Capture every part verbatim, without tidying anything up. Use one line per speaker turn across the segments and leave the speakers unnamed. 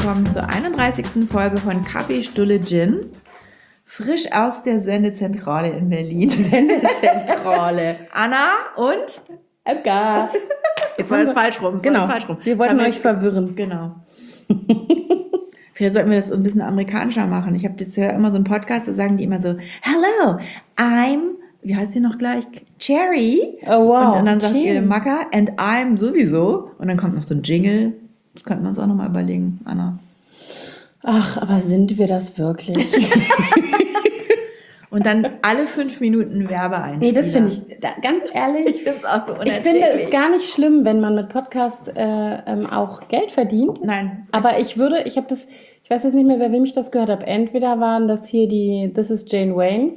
willkommen zur einunddreißigsten Folge von Kaffee, Stulle, Gin. Frisch aus der Sendezentrale in Berlin.
Sendezentrale.
Anna und
Edgar.
Jetzt war es falsch rum.
Genau.
Falsch rum.
Wir wollten euch verwirren.
Genau. Vielleicht sollten wir das ein bisschen amerikanischer machen. Ich habe jetzt ja immer so einen Podcast, da sagen die immer so, hello, I'm, wie heißt sie noch gleich? Cherry.
Oh wow.
Und, und dann sagt
Cherry.
ihr Macker, and I'm sowieso. Und dann kommt noch so ein Jingle. Das könnten wir uns auch nochmal überlegen, Anna.
Ach, aber sind wir das wirklich?
Und dann alle fünf Minuten Werbeeinspieler.
Nee, das finde ich, da, ganz ehrlich,
Ich finde es auch so
ich
unerträglich.
finde es gar nicht schlimm, wenn man mit Podcast äh, ähm, auch Geld verdient.
Nein.
Aber ich würde, ich habe das, ich weiß jetzt nicht mehr, bei wem ich das gehört habe. Entweder waren das hier die This is Jane Wayne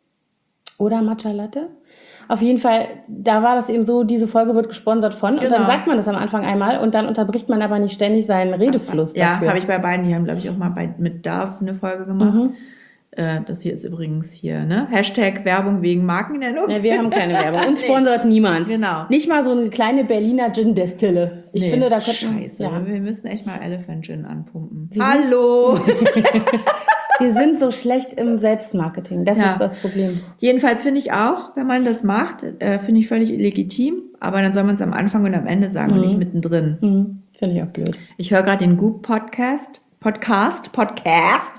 oder Matcha Latte. Auf jeden Fall, da war das eben so, diese Folge wird gesponsert von. Und
Genau.
dann sagt man das am Anfang einmal und dann unterbricht man aber nicht ständig seinen Redefluss
Ja,
dafür.
habe ich bei beiden. Die haben, glaube ich, auch mal bei, mit Dove eine Folge gemacht.
Mhm.
Äh, das hier ist übrigens hier, ne? Hashtag Werbung wegen Markennennung.
Ja, wir haben keine Werbung. Uns
Nee.
sponsort niemand.
Genau.
Nicht mal so eine kleine Berliner Gin-Destille. Ich
Nee,
finde, da könnten
Scheiße,
ja.
wir müssen echt mal Elephant Gin anpumpen.
Wir
Hallo!
Wir sind so schlecht im Selbstmarketing. Das
Ja.
ist das Problem.
Jedenfalls finde ich auch, wenn man das macht, äh, finde ich völlig legitim. Aber dann soll man es am Anfang und am Ende sagen
Mhm.
und nicht mittendrin.
Hm, finde ich auch blöd.
Ich höre gerade den Goop Podcast, Podcast, Podcast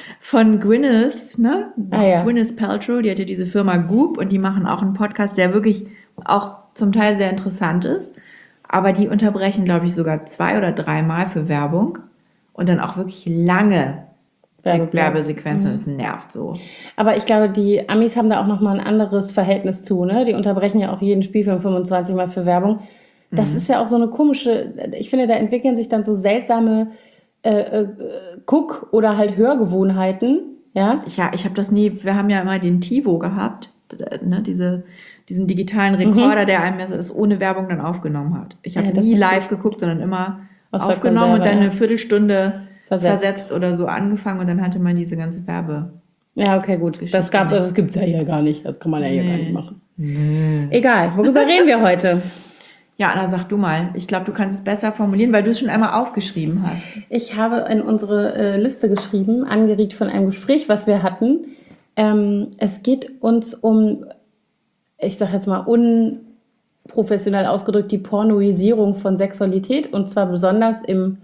von Gwyneth, ne?
Ah, ja.
Gwyneth Paltrow, die hat ja diese Firma Goop und die machen auch einen Podcast, der wirklich auch zum Teil sehr interessant ist. Aber die unterbrechen, glaube ich, sogar zwei oder dreimal für Werbung und dann auch wirklich lange
Werbe-
Werbesequenzen.
Mhm.
Das nervt so.
Aber ich glaube, die Amis haben da auch nochmal ein anderes Verhältnis zu. Ne? Die unterbrechen ja auch jeden Spielfilm fünfundzwanzig Mal für Werbung. Das
Mhm.
ist ja auch so eine komische, ich finde, da entwickeln sich dann so seltsame äh, äh, Guck- oder halt Hörgewohnheiten. Ja?
Ja, ich habe das nie, wir haben ja immer den TiVo gehabt, ne, diese, diesen digitalen Rekorder,
Mhm.
der einem das ohne Werbung dann aufgenommen hat. Ich habe
Ja, das
nie
ist
live geguckt, sondern immer
Aus der
aufgenommen und
Konserve,
dann
ja.
eine Viertelstunde
Versetzt.
versetzt. oder so angefangen und dann hatte man diese ganze Werbe.
Ja, okay, gut.
Geschichte
Das, gab,
nicht.
das gibt es ja hier gar nicht. Das kann man ja hier
Nee.
gar nicht machen.
Nee.
Egal, worüber reden wir heute?
Ja, Anna, sag du mal. Ich glaube, du kannst es besser formulieren, weil du es schon einmal aufgeschrieben hast.
Ich habe in unsere äh, Liste geschrieben, angeregt von einem Gespräch, was wir hatten. Ähm, es geht uns um, ich sage jetzt mal unprofessionell ausgedrückt, die Pornoisierung von Sexualität und zwar besonders im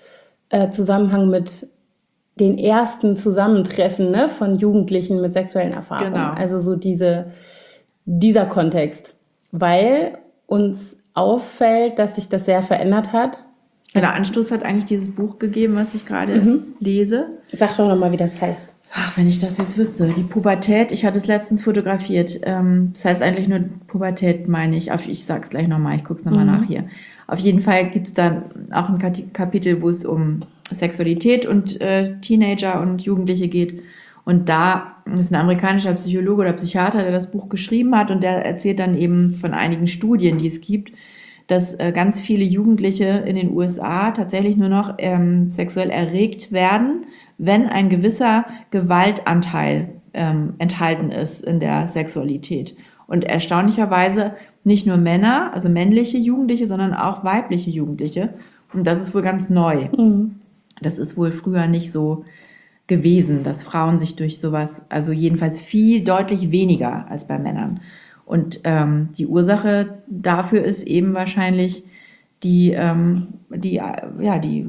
äh, Zusammenhang mit den ersten Zusammentreffen, ne, von Jugendlichen mit sexuellen Erfahrungen.
Genau.
Also so diese, dieser Kontext. Weil uns auffällt, dass sich das sehr verändert hat.
Der Anstoß hat eigentlich dieses Buch gegeben, was ich gerade
Mhm.
lese.
Sag doch nochmal, wie das heißt.
Ach, wenn ich das jetzt wüsste. Die Pubertät, ich hatte es letztens fotografiert. Ähm, das heißt eigentlich nur Pubertät, meine ich. Auf- Ich sag's gleich nochmal, ich guck's nochmal
Mhm.
nach hier. Auf jeden Fall gibt's dann auch ein Kati- Kapitel, wo es um Sexualität und äh, Teenager und Jugendliche geht. Und da ist ein amerikanischer Psychologe oder Psychiater, der das Buch geschrieben hat und der erzählt dann eben von einigen Studien, die es gibt, dass äh, ganz viele Jugendliche in den U S A tatsächlich nur noch ähm, sexuell erregt werden, wenn ein gewisser Gewaltanteil ähm, enthalten ist in der Sexualität. Und erstaunlicherweise nicht nur Männer, also männliche Jugendliche, sondern auch weibliche Jugendliche. Und das ist wohl ganz neu.
Mhm.
Das ist wohl früher nicht so gewesen, dass Frauen sich durch sowas, also jedenfalls viel deutlich weniger als bei Männern. Und ähm, die Ursache dafür ist eben wahrscheinlich die, ähm, die, äh, ja, die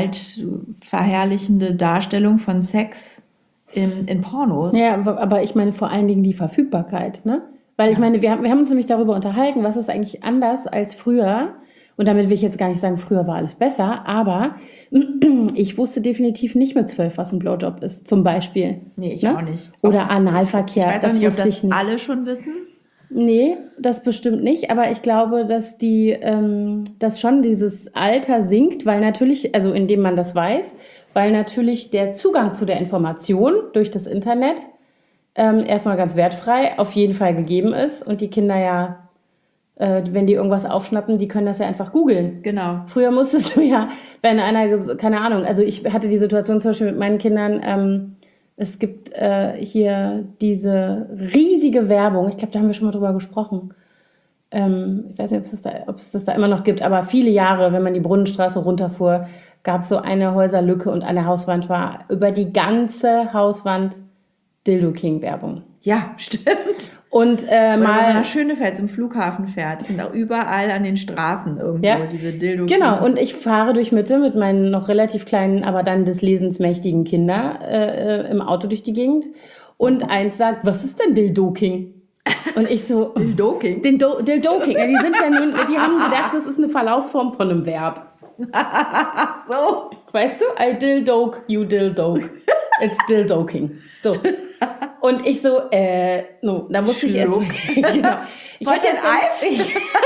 gewaltverherrlichende Darstellung von Sex in, in Pornos.
Ja, aber ich meine vor allen Dingen die Verfügbarkeit, ne? Weil ich
Ja.
meine, wir haben, wir haben uns nämlich darüber unterhalten, was ist eigentlich anders als früher. Und damit will ich jetzt gar nicht sagen, früher war alles besser, aber ich wusste definitiv nicht mit zwölf, was ein Blowjob ist, zum Beispiel.
Nee, ich
Ne?
auch nicht.
Oder
Ich
Analverkehr,
weiß auch
das
nicht, ob
wusste
das
ich nicht.
alle schon wissen.
Nee, das bestimmt nicht, aber ich glaube, dass die, ähm, dass schon dieses Alter sinkt, weil natürlich, also indem man das weiß, weil natürlich der Zugang zu der Information durch das Internet ähm, erstmal ganz wertfrei auf jeden Fall gegeben ist und die Kinder ja, äh, wenn die irgendwas aufschnappen, die können das ja einfach googeln.
Genau.
Früher musstest du ja, wenn einer, ges- keine Ahnung, also ich hatte die Situation zum Beispiel mit meinen Kindern, ähm, es gibt äh, hier diese riesige Werbung, ich glaube, da haben wir schon mal drüber gesprochen. Ähm, ich weiß nicht, ob es, das da, ob es das da immer noch gibt, aber viele Jahre, wenn man die Brunnenstraße runterfuhr, gab es so eine Häuserlücke und an der Hauswand war über die ganze Hauswand Dildo King Werbung.
Ja, stimmt.
Und äh,
Oder wenn man
mal
nach Schönefeld zum Flughafen fährt, sind auch überall an den Straßen irgendwo
Ja.
diese Dildo.
Genau, und ich fahre durch Mitte mit meinen noch relativ kleinen, aber dann des Lesens mächtigen Kindern äh, im Auto durch die Gegend. Und eins sagt, was ist denn Dildo-King? Und ich so,
Dildo-King?
Dildo- Dildo-King. Ja, die sind ja nun, die haben gedacht, das ist eine Verlaufsform von einem Verb.
So.
Weißt du? I dildoke, you dildoke. It's dildoking. So. Und ich so, äh, no, da musste ich erst.
Schluck.
Genau. Ich
Wollt
hatte
ihr
erst
ein
so-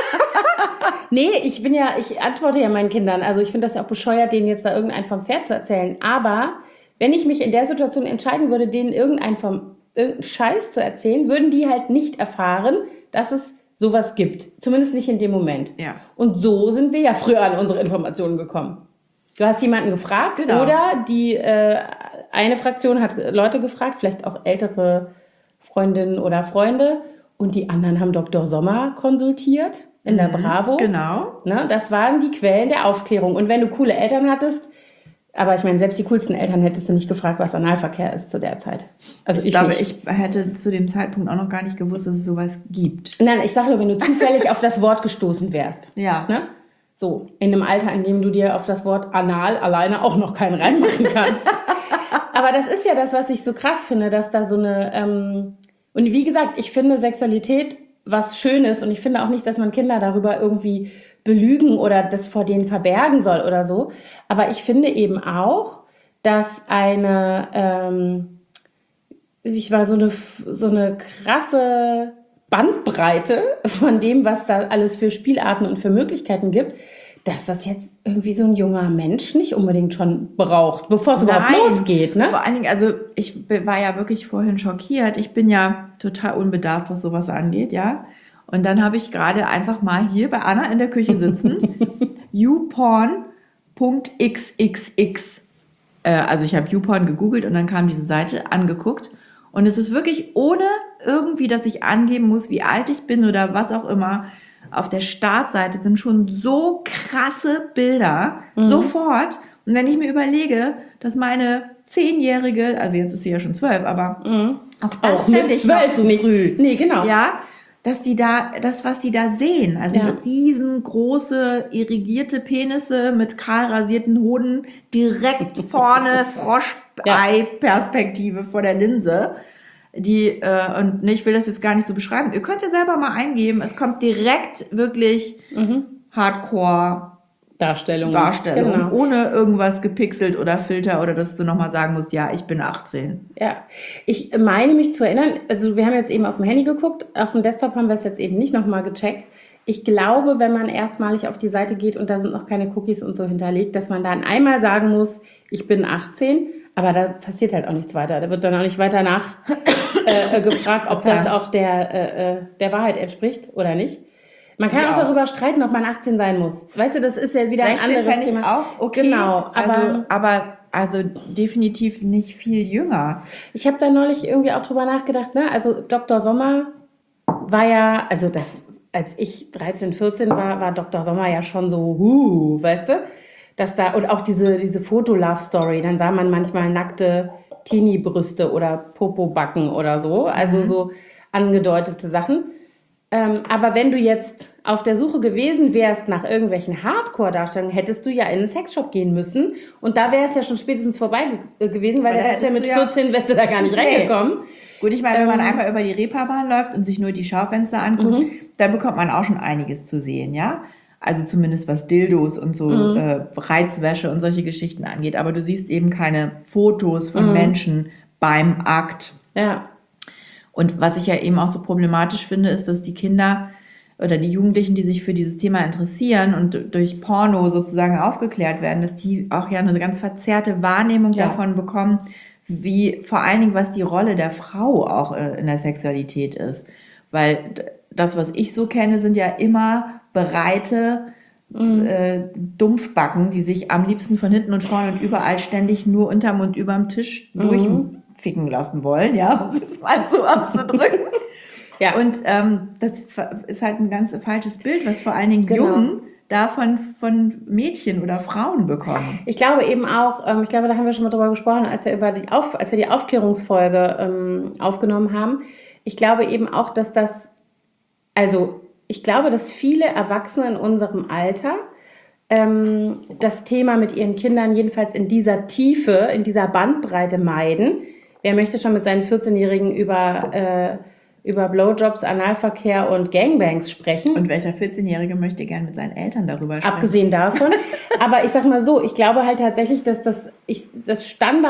Nee, ich bin ja, ich antworte ja meinen Kindern. Also ich finde das ja auch bescheuert, denen jetzt da irgendein vom Pferd zu erzählen. Aber wenn ich mich in der Situation entscheiden würde, denen irgendein vom irgendeinen Scheiß zu erzählen, würden die halt nicht erfahren, dass es sowas gibt. Zumindest nicht in dem Moment.
Ja.
Und so sind wir ja früher an unsere Informationen gekommen. Du hast jemanden gefragt
Genau.
oder die äh, eine Fraktion hat Leute gefragt, vielleicht auch ältere Freundinnen oder Freunde, und die anderen haben Doktor Sommer konsultiert in der Bravo.
Genau.
Ne? Das waren die Quellen der Aufklärung. Und wenn du coole Eltern hattest, aber ich meine, selbst die coolsten Eltern hättest du nicht gefragt, was Analverkehr ist zu der Zeit. Also ich,
Ich glaube,
nicht.
ich hätte zu dem Zeitpunkt auch noch gar nicht gewusst, dass es sowas gibt.
Nein, ich sage nur, wenn du zufällig auf das Wort gestoßen wärst.
Ja.
Ne? So, in einem Alter, in dem du dir auf das Wort anal alleine auch noch keinen reinmachen kannst. Aber das ist ja das, was ich so krass finde, dass da so eine... Ähm, und wie gesagt, ich finde Sexualität was Schönes und ich finde auch nicht, dass man Kinder darüber irgendwie belügen oder das vor denen verbergen soll oder so. Aber ich finde eben auch, dass eine... Ähm, ich war so eine, so eine krasse Bandbreite von dem, was da alles für Spielarten und für Möglichkeiten gibt, dass das jetzt irgendwie so ein junger Mensch nicht unbedingt schon braucht, bevor es überhaupt
Nein.
losgeht. Ne?
Vor allen Dingen, also ich be- war ja wirklich vorhin schockiert. Ich bin ja total unbedarft, was sowas angeht, ja. Und dann habe ich gerade einfach mal hier bei Anna in der Küche sitzend youporn Punkt x x x, äh, also ich habe YouPorn gegoogelt und dann kam diese Seite angeguckt. Und es ist wirklich ohne irgendwie, dass ich angeben muss, wie alt ich bin oder was auch immer. Auf der Startseite sind schon so krasse Bilder,
Mhm.
sofort. Und wenn ich mir überlege, dass meine Zehnjährige, also jetzt ist sie ja schon zwölf, aber
Mhm.
auch das
Auch mit
fände ich noch
zwölf
zu
nicht.
früh.
Nee, genau.
Ja, dass die da, das, was die da sehen, also
Ja.
riesengroße, irrigierte Penisse mit kahl rasierten Hoden, direkt vorne Froschei-Perspektive vor der Linse. Die, äh, und ne, ich will das jetzt gar nicht so beschreiben. Ihr könnt ja selber mal eingeben, es kommt direkt wirklich
Mhm.
Hardcore
Darstellung.
Darstellung,
Genau.
ohne irgendwas gepixelt oder Filter oder dass du nochmal sagen musst, ja, ich bin achtzehn.
Ja, ich meine mich zu erinnern, also wir haben jetzt eben auf dem Handy geguckt, auf dem Desktop haben wir es jetzt eben nicht nochmal gecheckt. Ich glaube, wenn man erstmalig auf die Seite geht und da sind noch keine Cookies und so hinterlegt, dass man dann einmal sagen muss, ich bin achtzehn, aber da passiert halt auch nichts weiter. Da wird dann auch nicht weiter nach äh, gefragt, ob das auch der, äh, äh, der Wahrheit entspricht oder nicht. Man kann
Ja.
auch darüber streiten, ob man achtzehn sein muss. Weißt du, das ist ja wieder ein
sechzehn
anderes
fände ich
Thema.
auch okay.
Genau, aber
also, aber also definitiv nicht viel jünger.
ich habe da neulich irgendwie auch drüber nachgedacht, ne? Also Doktor Sommer war ja, also das, als ich dreizehn, vierzehn war, war Doktor Sommer ja schon so, huh, weißt du? Dass da, und auch diese, diese Foto-Love-Story, dann sah man manchmal nackte Teenie-Brüste oder Popo-Backen oder so, also
Mhm.
so angedeutete Sachen. Ähm, aber wenn du jetzt auf der Suche gewesen wärst nach irgendwelchen Hardcore-Darstellungen, hättest du ja in einen Sexshop gehen müssen. Und da wäre es ja schon spätestens vorbei ge gewesen, weil
Weil
da
da
ist ja
hättest
mit
du ja-
vierzehn wärst du da gar nicht
Nee.
reingekommen.
Gut, ich meine, wenn man
Ähm,
einmal über die Reeperbahn läuft und sich nur die Schaufenster anguckt,
Mhm.
da bekommt man auch schon einiges zu sehen, ja? Also zumindest was Dildos und so
Mhm.
äh, Reizwäsche und solche Geschichten angeht. Aber du siehst eben keine Fotos von
Mhm.
Menschen beim Akt.
Ja,
Und was ich ja eben auch so problematisch finde, ist, dass die Kinder oder die Jugendlichen, die sich für dieses Thema interessieren und durch Porno sozusagen aufgeklärt werden, dass die auch ja eine ganz verzerrte Wahrnehmung
Ja.
davon bekommen, wie vor allen Dingen, was die Rolle der Frau auch äh, in der Sexualität ist. Weil d- das, was ich so kenne, sind ja immer breite
Mhm.
äh, Dumpfbacken, die sich am liebsten von hinten und vorne und überall ständig nur unterm und überm Tisch
Mhm.
durchficken lassen wollen, ja, um es mal so auszudrücken.
ja.
Und ähm, das ist halt ein ganz falsches Bild, was vor allen Dingen
Genau.
Jungen davon von Mädchen oder Frauen bekommen.
Ich glaube eben auch, ähm, ich glaube, da haben wir schon mal drüber gesprochen, als wir über die Auf, als wir die Aufklärungsfolge ähm, aufgenommen haben. Ich glaube eben auch, dass das, also ich glaube, dass viele Erwachsene in unserem Alter ähm, das Thema mit ihren Kindern jedenfalls in dieser Tiefe, in dieser Bandbreite meiden. Wer möchte schon mit seinen vierzehnjährigen über, äh, über Blowjobs, Analverkehr und Gangbangs sprechen?
Und welcher vierzehnjährige möchte gern mit seinen Eltern darüber sprechen?
Abgesehen davon. Aber ich sag mal so, ich glaube halt tatsächlich, dass das, ich, das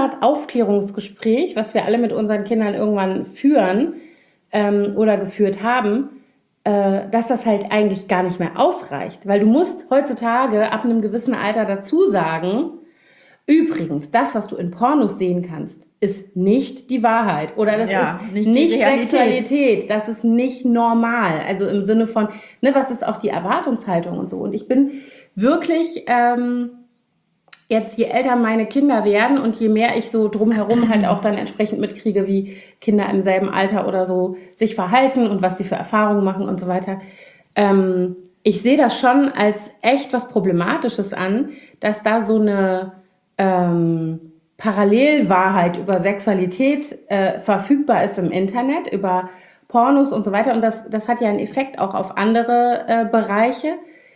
Standard-Aufklärungsgespräch, was wir alle mit unseren Kindern irgendwann führen ähm, oder geführt haben, äh, dass das halt eigentlich gar nicht mehr ausreicht. Weil du musst heutzutage ab einem gewissen Alter dazu sagen, übrigens, das, was du in Pornos sehen kannst, ist nicht die Wahrheit. Oder das
Ja,
ist
nicht
nicht,
die Realität.
Sexualität. Das ist nicht normal. Also im Sinne von, ne, was ist auch die Erwartungshaltung und so. Und ich bin wirklich, ähm, jetzt je älter meine Kinder werden und je mehr ich so drumherum halt auch dann entsprechend mitkriege, wie Kinder im selben Alter oder so sich verhalten und was sie für Erfahrungen machen und so weiter, ähm, ich sehe das schon als echt was Problematisches an, dass da so eine ähm, Parallelwahrheit über Sexualität äh, verfügbar ist im Internet, über Pornos und so weiter. Und das, das hat ja einen Effekt auch auf andere äh, Bereiche.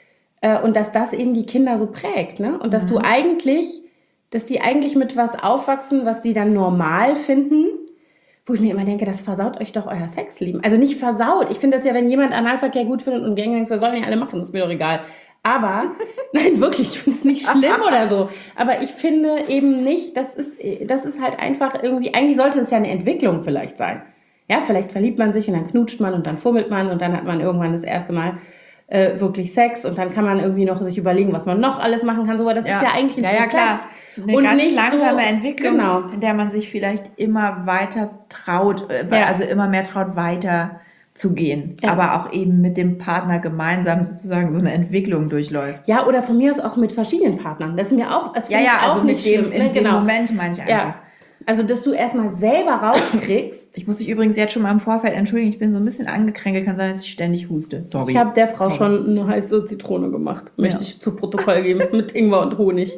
Äh, und dass das eben die Kinder so prägt. Ne? Und dass
Mhm.
du eigentlich, dass die eigentlich mit was aufwachsen, was sie dann normal finden, wo ich mir immer denke, das versaut euch doch euer Sexleben. Also nicht versaut. Ich finde das ja, wenn jemand Analverkehr gut findet und Gangbangs, sollen die alle machen, das ist mir doch egal. Aber, nein, wirklich, ich finde es nicht schlimm oder so. Aber ich finde eben nicht, das ist, das ist halt einfach irgendwie, eigentlich sollte es ja eine Entwicklung vielleicht sein. Ja, vielleicht verliebt man sich und dann knutscht man und dann fummelt man und dann hat man irgendwann das erste Mal äh, wirklich Sex und dann kann man irgendwie noch sich überlegen, was man noch alles machen kann. So, das
Ja.
ist ja eigentlich ein
Ja, ja,
Prozess.
klar. Eine
Und
ganz
nicht
langsame
so-
Entwicklung,
genau.
in der man sich vielleicht immer weiter traut, äh,
Ja.
also immer mehr traut, weiter zu gehen.
Ja.
Aber auch eben mit dem Partner gemeinsam sozusagen so eine Entwicklung durchläuft.
Ja, oder von mir aus auch mit verschiedenen Partnern. Das sind ja auch, das
Ja,
finde
ja,
ich auch
also mit
nicht
dem,
schlimm,
in
ne?
dem
Genau.
Moment meine ich einfach.
Ja, also dass du erstmal selber rauskriegst.
Ich muss mich übrigens jetzt schon mal im Vorfeld entschuldigen, ich bin so ein bisschen angekränkelt, kann sein, dass ich ständig huste. Sorry.
Ich habe der Frau
Sorry.
schon eine heiße Zitrone gemacht, möchte
Ja.
ich zu Protokoll geben, mit Ingwer und Honig.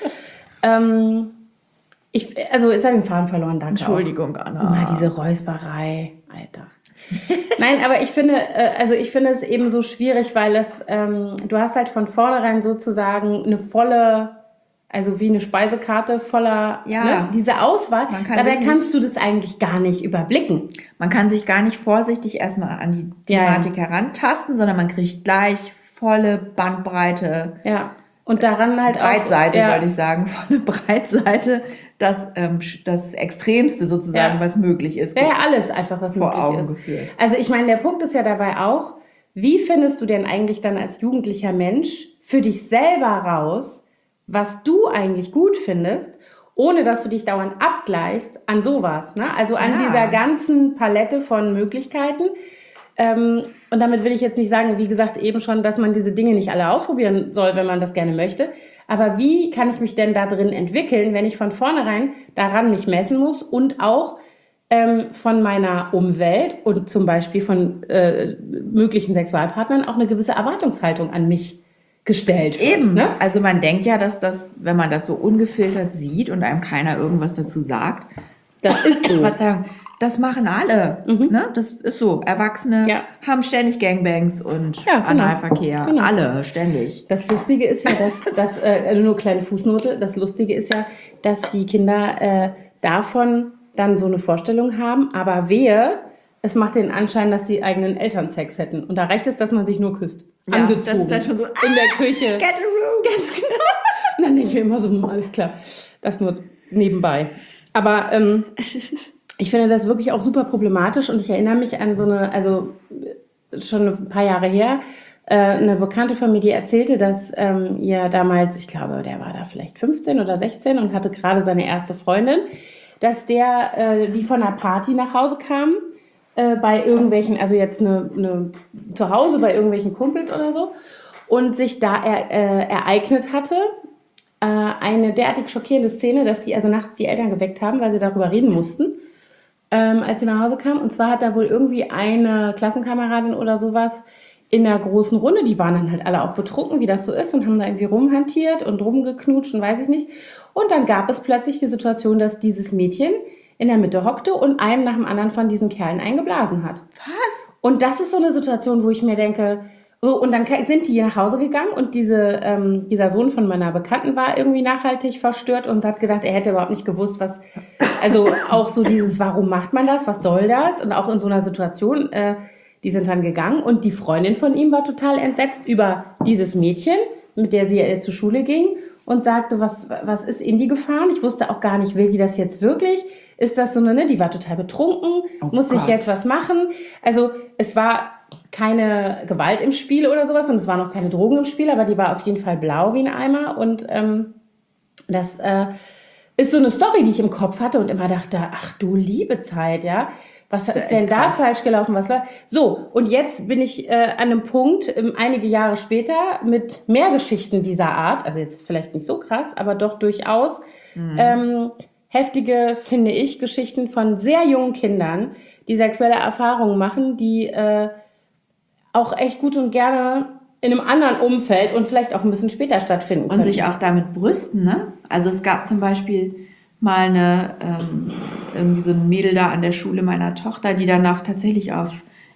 ähm, ich, also jetzt habe ich den Faden verloren, danke.
Entschuldigung,
Auch.
Anna.
Immer diese Räusperei, Alter. Nein, aber ich finde, äh, also ich finde es eben so schwierig, weil es, ähm, du hast halt von vornherein sozusagen eine volle, also wie eine Speisekarte voller,
Ja.
ne, diese Auswahl.
Man kann
Dabei
sich nicht-
kannst du das eigentlich gar nicht überblicken.
Man kann sich gar nicht vorsichtig erstmal an die
Ja, ja.
Thematik herantasten, sondern man kriegt gleich volle Bandbreite,
Ja. Und daran halt
Breitseite,
auch. Ja,
wollte ich sagen, volle Breitseite, das, ähm, das Extremste sozusagen,
Ja.
was möglich ist,
ja, ja, alles einfach, was
vor
möglich
Augen
ist.
geführt.
Also ich meine, der Punkt ist ja dabei auch, wie findest du denn eigentlich dann als jugendlicher Mensch für dich selber raus, was du eigentlich gut findest, ohne dass du dich dauernd abgleichst an sowas, ne? Also an
Ja.
dieser ganzen Palette von Möglichkeiten. Ähm, und damit will ich jetzt nicht sagen, wie gesagt, eben schon, dass man diese Dinge nicht alle ausprobieren soll, wenn man das gerne möchte. Aber wie kann ich mich denn da drin entwickeln, wenn ich von vornherein daran mich messen muss und auch ähm, von meiner Umwelt und zum Beispiel von äh, möglichen Sexualpartnern auch eine gewisse Erwartungshaltung an mich gestellt wird.
Eben,
Ne?
also man denkt ja, dass das, wenn man das so ungefiltert sieht und einem keiner irgendwas dazu sagt,
Das ist so.
Verzeihung, das machen alle.
Mhm.
Ne? Das ist so. Erwachsene
Ja.
haben ständig Gangbangs und
Ja, genau.
Analverkehr.
Genau.
Alle, ständig.
Das Lustige ist ja, dass, dass äh, also nur kleine Fußnote, das Lustige ist ja, dass die Kinder äh, davon dann so eine Vorstellung haben, aber wehe, es macht den Anschein, dass die eigenen Eltern Sex hätten. Und da reicht es, dass man sich nur küsst.
Ja,
Angezogen.
das ist dann schon so,
in der Küche.
Get a room.
Ganz genau. Und dann denke ich mir immer so, hm, alles klar, das nur nebenbei. Aber ähm, ich finde das wirklich auch super problematisch und ich erinnere mich an so eine, also äh, schon ein paar Jahre her, äh, eine Bekannte von mir, die erzählte, dass ähm, ihr damals, ich glaube, der war da vielleicht fünfzehn oder sechzehn und hatte gerade seine erste Freundin, dass der, äh, die von einer Party nach Hause kam, äh, bei irgendwelchen, also jetzt eine, eine zu Hause bei irgendwelchen Kumpels oder so und sich da er, äh, ereignet hatte, äh, eine derartig schockierende Szene, dass die also nachts die Eltern geweckt haben, weil sie darüber reden mussten, ähm, als sie nach Hause kam. Und zwar hat da wohl irgendwie eine Klassenkameradin oder sowas in der großen Runde, die waren dann halt alle auch betrunken, wie das so ist, und haben da irgendwie rumhantiert und rumgeknutscht und weiß ich nicht. Und dann gab es plötzlich die Situation, dass dieses Mädchen in der Mitte hockte und einem nach dem anderen von diesen Kerlen eingeblasen hat.
Was?
Und das ist so eine Situation, wo ich mir denke, so, und dann sind die nach Hause gegangen und diese, ähm, dieser Sohn von meiner Bekannten war irgendwie nachhaltig verstört und hat gedacht, er hätte überhaupt nicht gewusst, was, also auch so dieses, warum macht man das, was soll das? Und auch in so einer Situation, äh, die sind dann gegangen und die Freundin von ihm war total entsetzt über dieses Mädchen, mit der sie äh, zur Schule ging und sagte, was, was ist in die gefahren? Ich wusste auch gar nicht, will die das jetzt wirklich? Ist das so eine, ne? Die war total betrunken,
Oh
muss sich
Gott.
jetzt was machen? Also es war keine Gewalt im Spiel oder sowas und es waren auch keine Drogen im Spiel, aber die war auf jeden Fall blau wie ein Eimer und ähm, das äh, ist so eine Story, die ich im Kopf hatte und immer dachte, ach du liebe Zeit, ja, was
Das ist
ist denn
echt
da
krass.
falsch gelaufen? Was läuft? So, und jetzt bin ich äh, an einem Punkt, ähm, einige Jahre später, mit mehr Geschichten dieser Art, also jetzt vielleicht nicht so krass, aber doch durchaus ähm, heftige, finde ich, Geschichten von sehr jungen Kindern, die sexuelle Erfahrungen machen, die äh, auch echt gut und gerne in einem anderen Umfeld und vielleicht auch ein bisschen später stattfinden
Und
können.
sich auch damit brüsten, ne? Also es gab zum Beispiel mal eine, ähm, irgendwie so ein Mädel da an der Schule meiner Tochter, die dann auch tatsächlich auf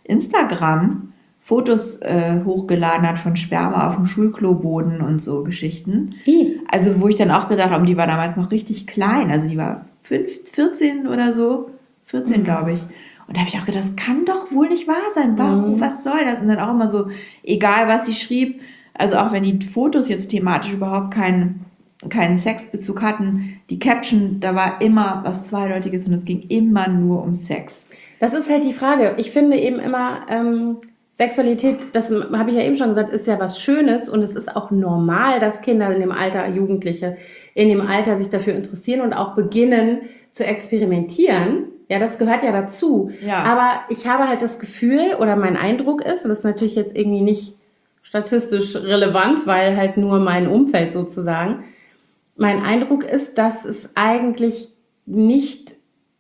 Instagram Fotos äh, hochgeladen hat von Sperma auf dem Schulkloboden und so Geschichten.
I.
Also wo ich dann auch gedacht habe, die war damals noch richtig klein, also die war fünf, vierzehn oder so, vierzehn glaube ich. Und da habe ich auch gedacht, das kann doch wohl nicht wahr sein. Warum,
Mhm.
was soll das? Und dann auch immer so, egal was sie schrieb, also auch wenn die Fotos jetzt thematisch überhaupt keinen, keinen Sexbezug hatten, die Caption, da war immer was Zweideutiges und es ging immer nur um Sex.
Das ist halt die Frage. Ich finde eben immer, ähm, Sexualität, das habe ich ja eben schon gesagt, ist ja was Schönes und es ist auch normal, dass Kinder in dem Alter, Jugendliche in dem Alter sich dafür interessieren und auch beginnen zu experimentieren. Ja, das gehört ja dazu.
Ja.
Aber ich habe halt das Gefühl, oder mein Eindruck ist, und das ist natürlich jetzt irgendwie nicht statistisch relevant, weil halt nur mein Umfeld sozusagen, mein Eindruck ist, dass es eigentlich nicht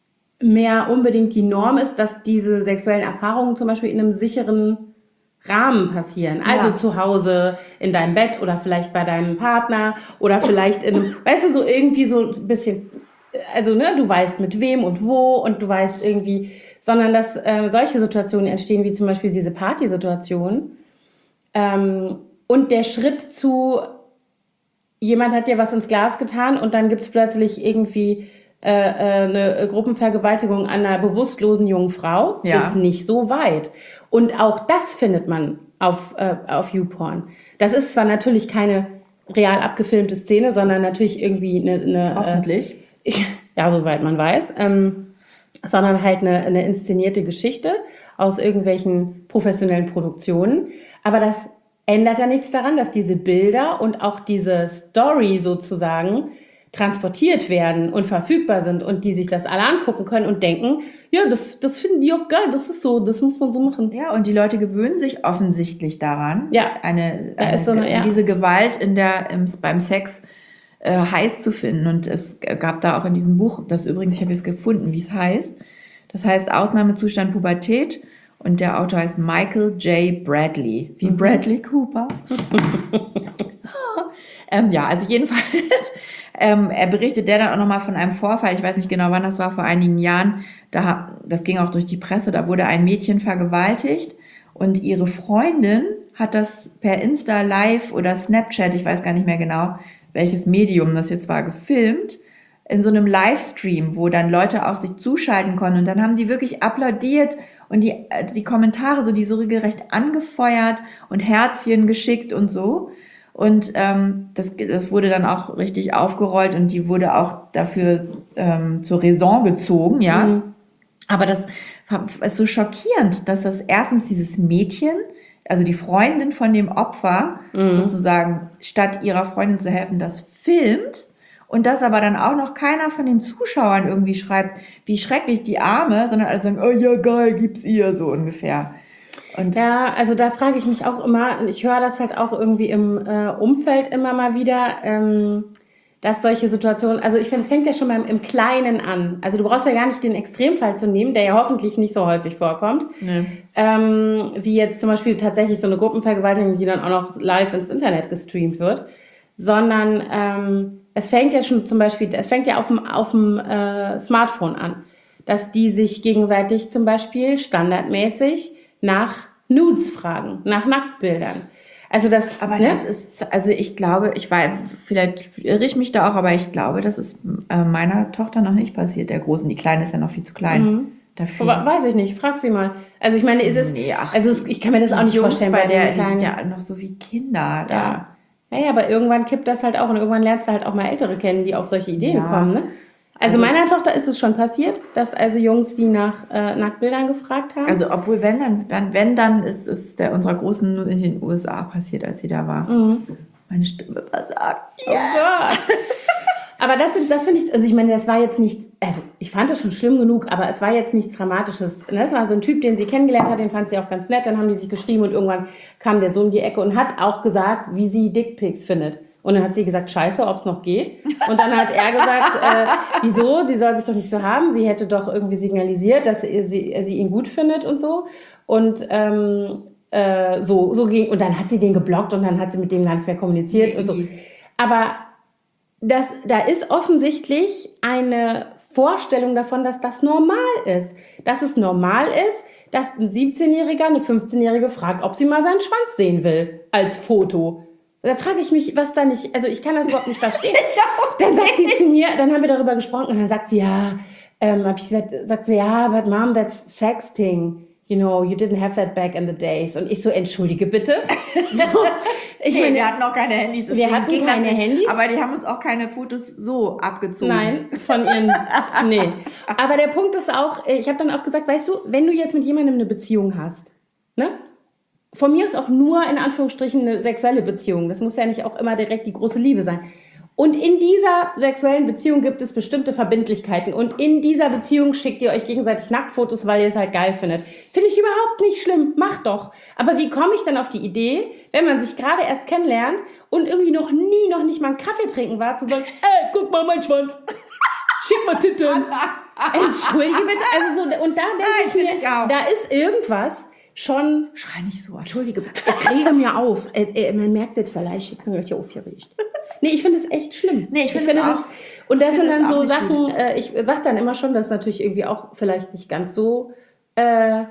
mehr unbedingt die Norm ist, dass diese sexuellen Erfahrungen zum Beispiel in einem sicheren Rahmen passieren. Also
Ja.
zu Hause, in deinem Bett oder vielleicht bei deinem Partner oder vielleicht in einem, weißt du, so irgendwie so ein bisschen, also ne, du weißt mit wem und wo und du weißt irgendwie, sondern dass äh, solche Situationen entstehen, wie zum Beispiel diese Partysituation. Ähm, und der Schritt zu, jemand hat dir was ins Glas getan und dann gibt es plötzlich irgendwie äh, eine Gruppenvergewaltigung an einer bewusstlosen jungen Frau,
Ja.
ist nicht so weit. Und auch das findet man auf, äh, auf YouPorn. Das ist zwar natürlich keine real abgefilmte Szene, sondern natürlich irgendwie eine... eine
Hoffentlich.
Äh, ja, soweit man weiß. Ähm, sondern halt eine, eine inszenierte Geschichte aus irgendwelchen professionellen Produktionen. Aber das ändert ja nichts daran, dass diese Bilder und auch diese Story sozusagen transportiert werden und verfügbar sind und die sich das alle angucken können und denken, ja, das, das finden die auch geil, das ist so, das muss man so machen.
Ja, und die Leute gewöhnen sich offensichtlich daran,
Ja.
eine,
Da
eine
ist so eine-
also
ja.
diese Gewalt in der, im, beim Sex äh, heiß zu finden. Und es gab da auch in diesem Buch, das übrigens, ich habe jetzt gefunden, wie es heißt, das heißt Ausnahmezustand Pubertät und der Autor heißt Michael J. Bradley, wie Bradley Cooper. ähm, ja, also jedenfalls, ähm, er berichtet der dann auch nochmal von einem Vorfall, ich weiß nicht genau wann das war, vor einigen Jahren, da, das ging auch durch die Presse, da wurde ein Mädchen vergewaltigt und ihre Freundin hat das per Insta Live oder Snapchat, ich weiß gar nicht mehr genau, welches Medium das jetzt war, gefilmt, in so einem Livestream, wo dann Leute auch sich zuschalten konnten und dann haben die wirklich applaudiert und die, die Kommentare so, die so regelrecht angefeuert und Herzchen geschickt und so. Und ähm, das, das wurde dann auch richtig aufgerollt und die wurde auch dafür ähm, zur Raison gezogen, ja.
Mhm.
Aber das ist so schockierend, dass das erstens dieses Mädchen, also die Freundin von dem Opfer,
Mhm.
sozusagen, statt ihrer Freundin zu helfen, das filmt und dass aber dann auch noch keiner von den Zuschauern irgendwie schreibt, wie schrecklich die Arme, sondern alle sagen, oh ja, geil, gib's ihr, so ungefähr. Und
Ja, also da frage ich mich auch immer, und ich höre das halt auch irgendwie im äh, Umfeld immer mal wieder, ähm, dass solche Situationen, also ich finde, es fängt ja schon mal im Kleinen an. Also du brauchst ja gar nicht den Extremfall zu nehmen, der ja hoffentlich nicht so häufig vorkommt.
Nee.
Ähm, wie jetzt zum Beispiel tatsächlich so eine Gruppenvergewaltigung, die dann auch noch live ins Internet gestreamt wird. Sondern ähm, es fängt ja schon zum Beispiel, es fängt ja auf dem, auf dem äh, Smartphone an, dass die sich gegenseitig zum Beispiel standardmäßig nach Nudes fragen, nach Nacktbildern. Also das,
Aber
ne?
das ist, also ich glaube, ich weiß, vielleicht irre ich mich da auch, aber ich glaube, das ist äh, meiner Tochter noch nicht passiert, der Großen. Die Kleine ist ja noch viel zu klein
Mhm.
dafür.
Aber weiß ich nicht, frag sie mal. Also ich meine, ist es,
Nee, ach,
also es, ich kann mir das auch nicht
Jungs
vorstellen
bei
bei
der,
den
die sind
Kleinen.
ja noch so wie Kinder. Da.
Ja. Naja, aber irgendwann kippt das halt auch und irgendwann lernst du halt auch mal Ältere kennen, die auf solche Ideen
Ja.
kommen. Ne? Also,
Also-
meiner Tochter ist es schon passiert, dass also Jungs sie nach äh, Nacktbildern gefragt haben.
Also obwohl, wenn dann, dann wenn dann ist es der unserer Großen nur in den U S A passiert, als sie da war.
Mhm.
Meine Stimme versagt.
Oh Gott. Aber das, sind- das finde ich, also ich meine, das war jetzt nichts, also ich fand das schon schlimm genug, aber es war jetzt nichts Dramatisches. Ne? Es war so ein Typ, den sie kennengelernt hat, den fand sie auch ganz nett, dann haben die sich geschrieben und irgendwann kam der so um die Ecke und hat auch gesagt, wie sie Dickpics findet. Und dann hat sie gesagt, scheiße, ob es noch geht. Und dann hat er gesagt, äh, wieso, sie soll sich doch nicht so haben, sie hätte doch irgendwie signalisiert, dass sie, sie, sie ihn gut findet und so. Und ähm, äh, so, so ging, und dann hat sie den geblockt und dann hat sie mit dem gar nicht mehr kommuniziert und so. Aber das, da ist offensichtlich eine Vorstellung davon, dass das normal ist. Dass es normal ist, dass ein siebzehnjähriger eine fünfzehnjährige fragt, ob sie mal seinen Schwanz sehen will, als Foto. Da frage ich mich, was da nicht, also ich kann das überhaupt nicht verstehen. Dann sagt sie zu mir, dann haben wir darüber gesprochen und dann sagt sie, ja, ähm, hab ich gesagt, sagt sie, ja, but mom, that's sexting. You know, you didn't have that back in the days. Und ich so, entschuldige bitte. So, ich
Nee,
meine,
wir hatten auch keine Handys.
wir
deswegen
hatten
ging das
keine
nicht.
Handys.
Aber die haben uns auch keine Fotos so abgezogen.
Nein, von ihren, nee. Aber der Punkt ist auch, ich habe dann auch gesagt, weißt du, wenn du jetzt mit jemandem eine Beziehung hast, ne? Von mir ist auch nur in Anführungsstrichen eine sexuelle Beziehung. Das muss ja nicht auch immer direkt die große Liebe sein. Und in dieser sexuellen Beziehung gibt es bestimmte Verbindlichkeiten. Und in dieser Beziehung schickt ihr euch gegenseitig Nacktfotos, weil ihr es halt geil findet. Finde ich überhaupt nicht schlimm. Macht doch. Aber wie komme ich dann auf die Idee, wenn man sich gerade erst kennenlernt und irgendwie noch nie, noch nicht mal einen Kaffee trinken war, zu sagen, ey, guck mal mein Schwanz. Schick mal Titten. Entschuldige bitte. Also so, und da denke
Nein,
ich
find
mir,
ich auch.
da ist irgendwas schon...
Schrei nicht so an.
Entschuldige bitte. Er kriege mir auf. Er, er, man merkt das vielleicht, ich bin gleich aufgeregt. Nee, ich finde es echt schlimm.
Nee, ich finde es auch-
Und das
ich
sind
finde
dann
es
so
auch nicht
Sachen, äh, ich sage dann immer schon, das ist natürlich irgendwie auch vielleicht nicht ganz so äh,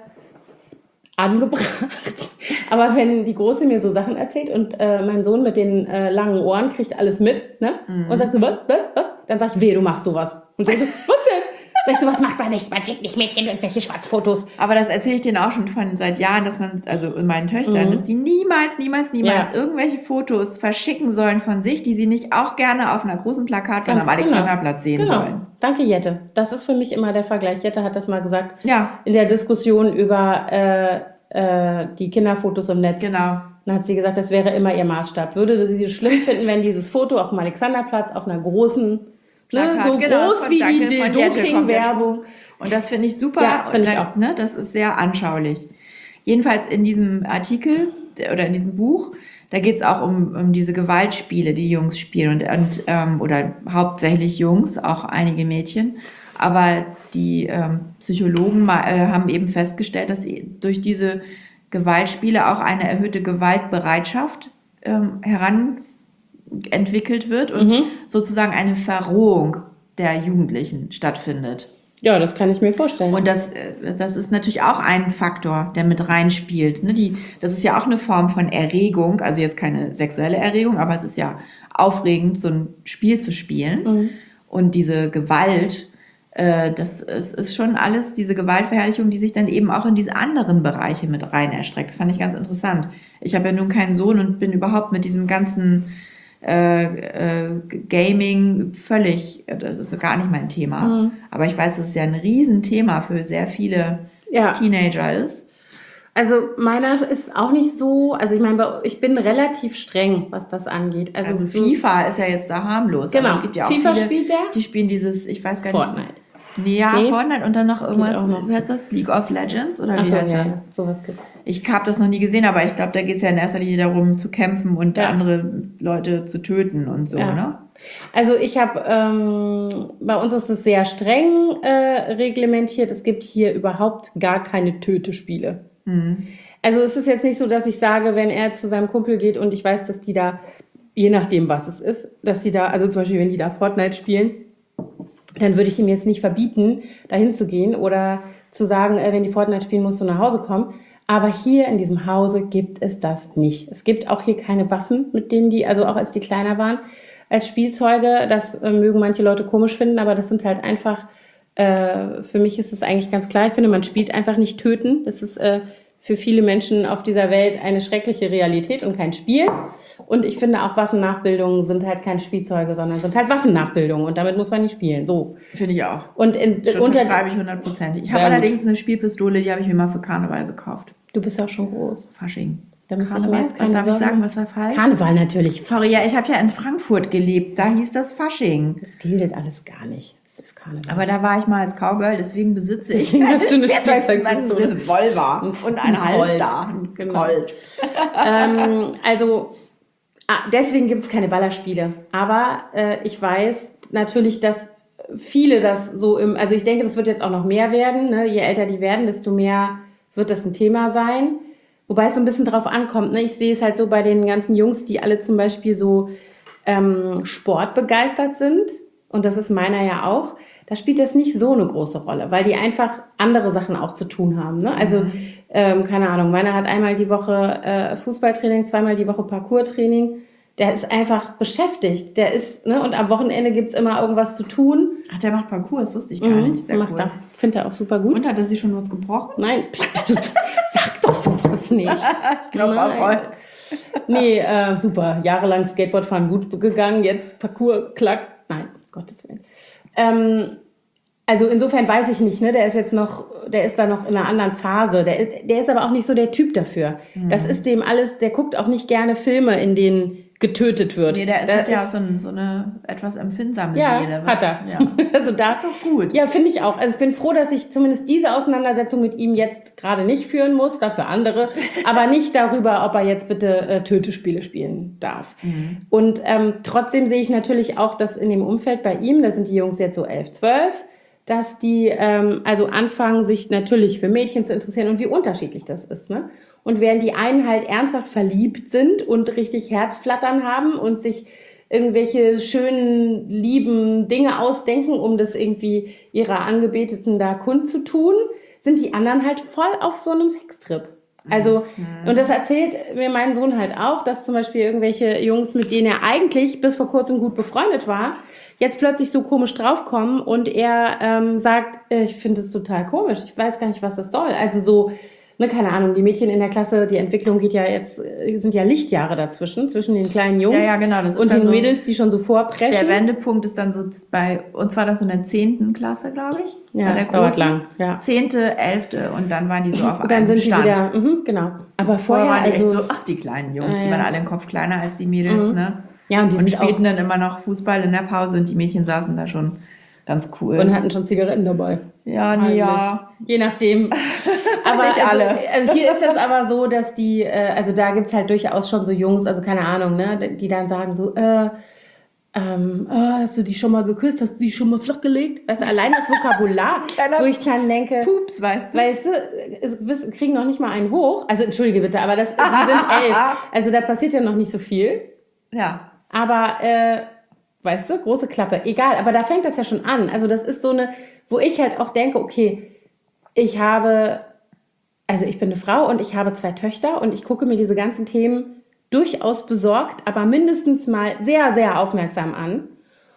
angebracht. Aber wenn die Große mir so Sachen erzählt und äh, mein Sohn mit den äh, langen Ohren kriegt alles mit, ne?
Mhm.
Und sagt so, was, was, was? Dann sag ich, weh, du machst sowas. Und dann so, was denn? Sag ich, sowas macht man nicht. Man schickt nicht Mädchen irgendwelche Schwarzfotos.
Aber das erzähle ich denen auch schon von seit Jahren, dass man, also in meinen Töchtern,
Mhm.
dass die niemals, niemals, niemals
Ja.
irgendwelche Fotos verschicken sollen von sich, die sie nicht auch gerne auf einer großen Plakatwand
Ganz
am Alexanderplatz sehen
Genau.
wollen.
Danke, Jette. Das ist für mich immer der Vergleich. Jette hat das mal gesagt
Ja,
in der Diskussion über äh, äh, die Kinderfotos im Netz.
genau.
Dann hat sie gesagt, das wäre immer ihr Maßstab. Würde sie es schlimm finden, wenn dieses Foto auf dem Alexanderplatz auf einer großen, ne,
Plakat,
so
genau,
groß
von-
wie
danke,
die
von Jette kommt der
Dildo-King-Werbung.
Und das finde ich super.
Ja,
und
finde ich
dann,
auch.
Ne, das ist sehr anschaulich. Jedenfalls in diesem Artikel oder in diesem Buch, da geht es auch um, um diese Gewaltspiele, die Jungs spielen. Und, und, ähm, oder hauptsächlich Jungs, auch einige Mädchen. Aber die ähm, Psychologen ma- äh, haben eben festgestellt, dass sie durch diese Gewaltspiele auch eine erhöhte Gewaltbereitschaft ähm, heranentwickelt wird und
Mhm.
sozusagen eine Verrohung der Jugendlichen stattfindet.
Ja, das kann ich mir vorstellen.
Und das, äh, das ist natürlich auch ein Faktor, der mit reinspielt. Ne? Die, das ist ja auch eine Form von Erregung, also jetzt keine sexuelle Erregung, aber es ist ja aufregend, so ein Spiel zu spielen.
Mhm.
Und diese Gewalt, äh, das ist, ist schon alles, diese Gewaltverherrlichung, die sich dann eben auch in diese anderen Bereiche mit rein erstreckt. Das fand ich ganz interessant. Ich habe ja nun keinen Sohn und bin überhaupt mit diesem ganzen äh, äh, Gaming völlig, das ist so gar nicht mein Thema.
Mhm.
Aber ich weiß, dass es ja ein Riesenthema für sehr viele
Ja.
Teenager ist.
Also meiner ist auch nicht so, also ich meine, ich bin relativ streng, was das angeht. Also,
Also FIFA ist ja jetzt da harmlos.
Genau.
Aber es gibt ja auch
FIFA
viele,
spielt der?
die spielen dieses, ich weiß gar
Fortnite.
nicht. Nee, ja,
Nee?
Fortnite und dann noch irgendwas,
auch noch.
wie heißt das? League of Legends oder wie
Achso,
heißt
ja,
das?
ja, sowas gibt's.
Ich habe das noch nie gesehen, aber ich glaube, da geht es ja in erster Linie darum, zu kämpfen und
Ja.
andere Leute zu töten und so,
Ja.
ne?
Also ich habe, ähm, bei uns ist es sehr streng äh, reglementiert. Es gibt hier überhaupt gar keine Tötespiele.
Mhm.
Also es ist jetzt nicht so, dass ich sage, wenn er jetzt zu seinem Kumpel geht und ich weiß, dass die da, je nachdem was es ist, dass die da, also zum Beispiel wenn die da Fortnite spielen, dann würde ich ihm jetzt nicht verbieten, dahin zu gehen oder zu sagen, äh, wenn die Fortnite spielen, musst du nach Hause kommen. Aber hier in diesem Hause gibt es das nicht. Es gibt auch hier keine Waffen, mit denen die, also auch als die kleiner waren, als Spielzeuge. Das äh, mögen manche Leute komisch finden, aber das sind halt einfach, äh, für mich ist es eigentlich ganz klar. Ich finde, man spielt einfach nicht töten. Das ist äh, für viele Menschen auf dieser Welt eine schreckliche Realität und kein Spiel. Und ich finde auch Waffennachbildungen sind halt keine Spielzeuge, sondern sind halt Waffennachbildungen und damit muss man nicht spielen. So.
Finde ich auch.
Und in,
Das
unter,
unterschreibe ich hundertprozentig. Ich
Sehr
habe
gut.
allerdings eine Spielpistole, die habe ich mir mal für Karneval gekauft.
du bist auch schon groß.
Fasching.
Da müsste ich mir
Karneval?
jetzt
Was
keine
darf ich
Sorgen-
sagen? Was war falsch?
Karneval natürlich.
Sorry, ja, ich habe ja in Frankfurt gelebt. Da hieß das Fasching.
Das gilt alles gar nicht. Das ist Karneval.
Aber da war ich mal als Cowgirl, deswegen besitze ich
Deswegen hast du eine
Spielzeug-
Spielzeugpistole.
einen Revolver und ein
Ein Colt.
Halfter. Ein
Genau.
Colt.
ähm, also ah, deswegen gibt es keine Ballerspiele. Aber äh, ich weiß natürlich, dass viele das so im, also ich denke, das wird jetzt auch noch mehr werden. Ne? Je älter die werden, desto mehr wird das ein Thema sein. Wobei es so ein bisschen drauf ankommt. Ne? Ich sehe es halt so bei den ganzen Jungs, die alle zum Beispiel so ähm, sportbegeistert sind. Und das ist meiner ja auch. Da spielt das nicht so eine große Rolle, weil die einfach andere Sachen auch zu tun haben. Ne? Also, ähm, keine Ahnung, meiner hat einmal die Woche äh, Fußballtraining, zweimal die Woche Parkourtraining. Der ist einfach beschäftigt. Der ist, ne? Und am Wochenende gibt es immer irgendwas zu tun.
Ach, der macht Parkour, das wusste ich gar
Mhm,
nicht. Sehr
macht
cool.
er. Finde er auch super gut.
Und hat er sich schon was gebrochen?
Nein, sag doch sowas nicht.
Ich glaube auf
Nein.
Holz.
Nee, äh, super. Jahrelang Skateboardfahren gut gegangen, jetzt Parkour, klack. Nein, Gottes Willen. Ähm, also insofern weiß ich nicht, ne? Der ist jetzt noch, der ist da noch in einer anderen Phase. Der, ist- der ist aber auch nicht so der Typ dafür. Das ist dem alles, der guckt auch nicht gerne Filme, in denen getötet wird.
Nee, der ist,
Da
hat ja so, ein, so eine etwas empfindsame
ja,
Seele.
hat er.
Ja.
Also da,
Das ist doch gut.
ja, finde ich auch. Also ich bin froh, dass ich zumindest diese Auseinandersetzung mit ihm jetzt gerade nicht führen muss, dafür andere, aber nicht darüber, ob er jetzt bitte äh, Tötespiele spielen darf.
Mhm.
Und ähm, trotzdem sehe ich natürlich auch, dass in dem Umfeld bei ihm, da sind die Jungs jetzt so elf, zwölf, dass die ähm, also anfangen, sich natürlich für Mädchen zu interessieren und wie unterschiedlich das ist. Ne? Und während die einen halt ernsthaft verliebt sind und richtig Herzflattern haben und sich irgendwelche schönen, lieben Dinge ausdenken, um das irgendwie ihrer Angebeteten da kundzutun, sind die anderen halt voll auf so einem Sextrip. Also, und das erzählt mir mein Sohn halt auch, dass zum Beispiel irgendwelche Jungs, mit denen er eigentlich bis vor kurzem gut befreundet war, jetzt plötzlich so komisch draufkommen und er ähm, sagt, äh, ich finde das total komisch, ich weiß gar nicht, was das soll. Also so, ne, keine Ahnung, die Mädchen in der Klasse, die Entwicklung geht ja jetzt, äh, sind ja Lichtjahre dazwischen, zwischen den kleinen Jungs
Ja, ja, genau. Das ist
und
dann
den
so,
Mädels, die schon so vorpreschen.
der Wendepunkt ist dann so bei, uns war das so in der zehnten Klasse, glaube ich.
Ja,
Bei der
das dauert
großen.
lang, ja.
Zehnte, elfte und dann waren die so auf
Und dann
einem
sind
Stand.
die wieder, mhm, genau. Aber
Vorher
vorher,
waren die
also,
echt so, ach, die kleinen Jungs,
Ah,
die
ja.
waren alle einen Kopf kleiner als die Mädels,
Mhm.
ne?
ja, und die
Und
sind auch,
spielten dann immer noch Fußball in der Pause und die Mädchen saßen da schon ganz cool.
und hatten schon Zigaretten dabei.
ja, nee, ja.
Je nachdem. Aber
Nicht
also,
alle.
also hier ist das aber so, dass die, äh, also da gibt es halt durchaus schon so Jungs, also keine Ahnung, ne, die dann sagen so, äh, ähm, ah, hast du die schon mal geküsst? Hast du die schon mal flach gelegt? Weißt du, allein das Vokabular,
Kleiner
wo ich dann denke,
Pups, weißt du?
weißt du, es- wir kriegen noch nicht mal einen hoch. Also entschuldige bitte, aber das, die sind elf. Also da passiert ja noch nicht so viel.
Ja.
Aber, äh, weißt du, große Klappe, egal, aber da fängt das ja schon an. Also das ist so eine, wo ich halt auch denke, okay, ich habe, also ich bin eine Frau und ich habe zwei Töchter und ich gucke mir diese ganzen Themen durchaus besorgt, aber mindestens mal sehr, sehr aufmerksam an.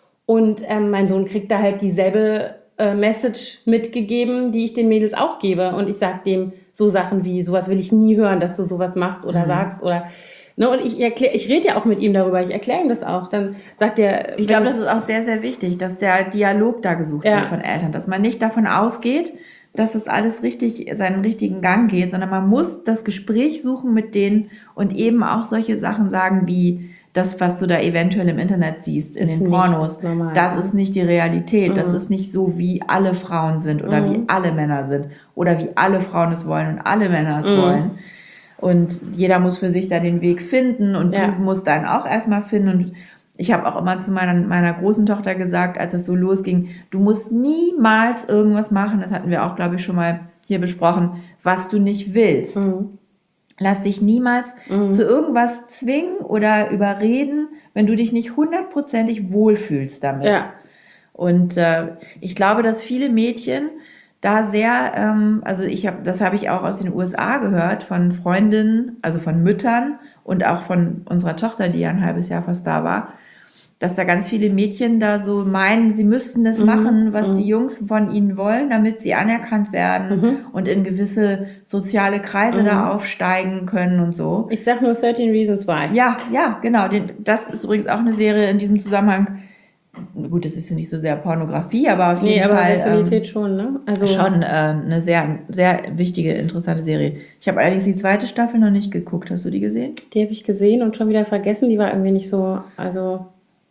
Und ähm, mein Sohn kriegt da halt dieselbe äh, Message mitgegeben, die ich den Mädels auch gebe. Und ich sage dem so Sachen wie, sowas will ich nie hören, dass du sowas machst oder
Mhm.
sagst oder... Ne, und ich, erklär, ich rede ja auch mit ihm darüber, ich erkläre ihm das auch. Dann sagt er...
Ich glaube, das ist auch sehr, sehr wichtig, dass der Dialog da gesucht
Ja.
wird von Eltern, dass man nicht davon ausgeht, dass das alles richtig seinen richtigen Gang geht, sondern man muss das Gespräch suchen mit denen und eben auch solche Sachen sagen wie, das, was du da eventuell im Internet siehst, in
Ist
den
nicht
Pornos,
normal,
das
ne?
ist nicht die Realität. Das
Mhm.
ist nicht so, wie alle Frauen sind oder wie
Mhm.
alle Männer sind oder wie alle Frauen es wollen und alle Männer es
Mhm.
wollen. Und jeder muss für sich da den Weg finden und
Ja.
du musst deinen auch erstmal finden. Und ich habe auch immer zu meiner, meiner großen Tochter gesagt, als es so losging, du musst niemals irgendwas machen, das hatten wir auch, glaube ich, schon mal hier besprochen, was du nicht willst.
Mhm.
Lass dich niemals
Mhm.
zu irgendwas zwingen oder überreden, wenn du dich nicht hundertprozentig wohlfühlst damit.
Ja.
Und äh, ich glaube, dass viele Mädchen da sehr, ähm, also ich habe, das habe ich auch aus den U S A gehört von Freundinnen, also von Müttern und auch von unserer Tochter, die ja ein halbes Jahr fast da war, dass da ganz viele Mädchen da so meinen, sie müssten das
Mhm.
machen, was
Mhm.
die Jungs von ihnen wollen, damit sie anerkannt werden
Mhm.
und in gewisse soziale Kreise
Mhm.
da aufsteigen können und so.
Ich sag nur thirteen Reasons Why.
Ja, ja, genau. Den, das ist übrigens auch eine Serie in diesem Zusammenhang. Gut, das ist ja nicht so sehr Pornografie, aber auf
Nee,
jeden
aber
Fall
Sexualität
ähm,
schon, ne? Also
schon äh, eine sehr, sehr wichtige, interessante Serie. Ich habe allerdings die zweite Staffel noch nicht geguckt. Hast du die gesehen?
die habe ich gesehen und schon wieder vergessen. Die war irgendwie nicht so, also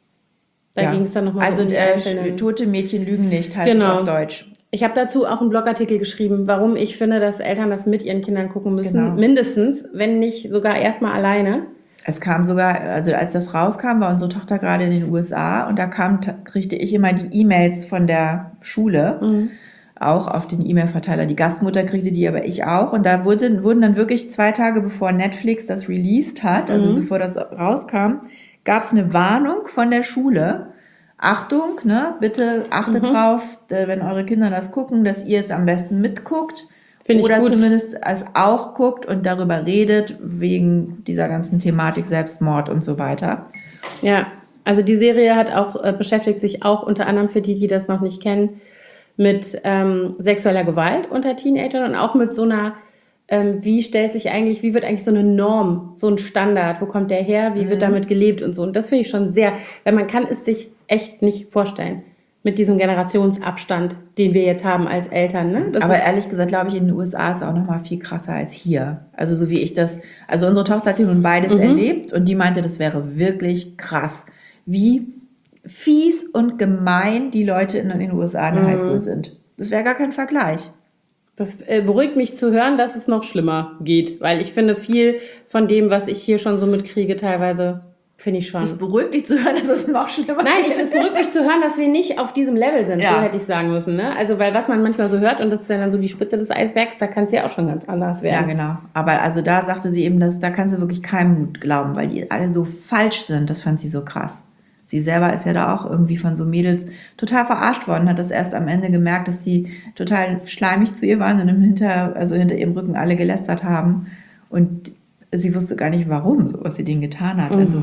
da
Ja.
ging es dann nochmal
Also
so um die
äh,
einzelnen...
tote Mädchen lügen nicht, heißt
Genau.
es auf Deutsch.
Ich habe dazu auch einen Blogartikel geschrieben, warum ich finde, dass Eltern das mit ihren Kindern gucken müssen.
Genau.
Mindestens, wenn nicht sogar erstmal alleine.
Es kam sogar, also als das rauskam, war unsere Tochter gerade in den U S A und da kam, kriegte ich immer die E-Mails von der Schule,
Mhm.
auch auf den E-Mail-Verteiler. Die Gastmutter kriegte die, aber ich auch. Und da wurden, wurden dann wirklich zwei Tage bevor Netflix das released hat, also
Mhm.
bevor das rauskam, gab es eine Warnung von der Schule. Achtung, ne, bitte achtet
Mhm.
drauf, äh, wenn eure Kinder das gucken, dass ihr es am besten mitguckt.
Finde ich
Oder
gut.
zumindest es auch guckt und darüber redet, wegen dieser ganzen Thematik Selbstmord und so weiter.
Ja, also die Serie hat auch, äh, beschäftigt sich auch unter anderem für die, die das noch nicht kennen, mit ähm, sexueller Gewalt unter Teenagern und auch mit so einer, ähm, wie stellt sich eigentlich, wie wird eigentlich so eine Norm, so ein Standard, wo kommt der her, wie wird damit gelebt und so. Und das finde ich schon sehr, weil man kann es sich echt nicht vorstellen mit diesem Generationsabstand, den wir jetzt haben als Eltern. Ne? Das
Aber
ist,
ehrlich gesagt, glaube ich, in den U S A ist es auch noch mal viel krasser als hier. Also so wie ich das, also unsere Tochter hat hier nun beides
Mhm.
erlebt und die meinte, das wäre wirklich krass, wie fies und gemein die Leute in den U S A in der
Mhm.
Highschool sind. Das wäre gar kein Vergleich.
das äh, beruhigt mich zu hören, dass es noch schlimmer geht, weil ich finde, viel von dem, was ich hier schon so mitkriege, teilweise finde ich
Es
schon.
beruhigt dich zu hören, dass es noch schlimmer
Nein, ich,
ist.
es beruhigt mich zu hören, dass wir nicht auf diesem Level sind,
Ja.
so hätte ich sagen müssen. Ne? Also, weil was man manchmal so hört, und das ist ja dann so die Spitze des Eisbergs, da kann es ja auch schon ganz anders
Ja,
werden.
genau. Aber also da sagte sie eben, dass da kannst du wirklich keinem Mut glauben, weil die alle so falsch sind. Das fand sie so krass. Sie selber ist ja da auch irgendwie von so Mädels total verarscht worden, hat das erst am Ende gemerkt, dass die total schleimig zu ihr waren und im Hinter, also hinter ihrem Rücken alle gelästert haben. Und sie wusste gar nicht, warum, so, was sie denen getan hat.
Mhm.
Also,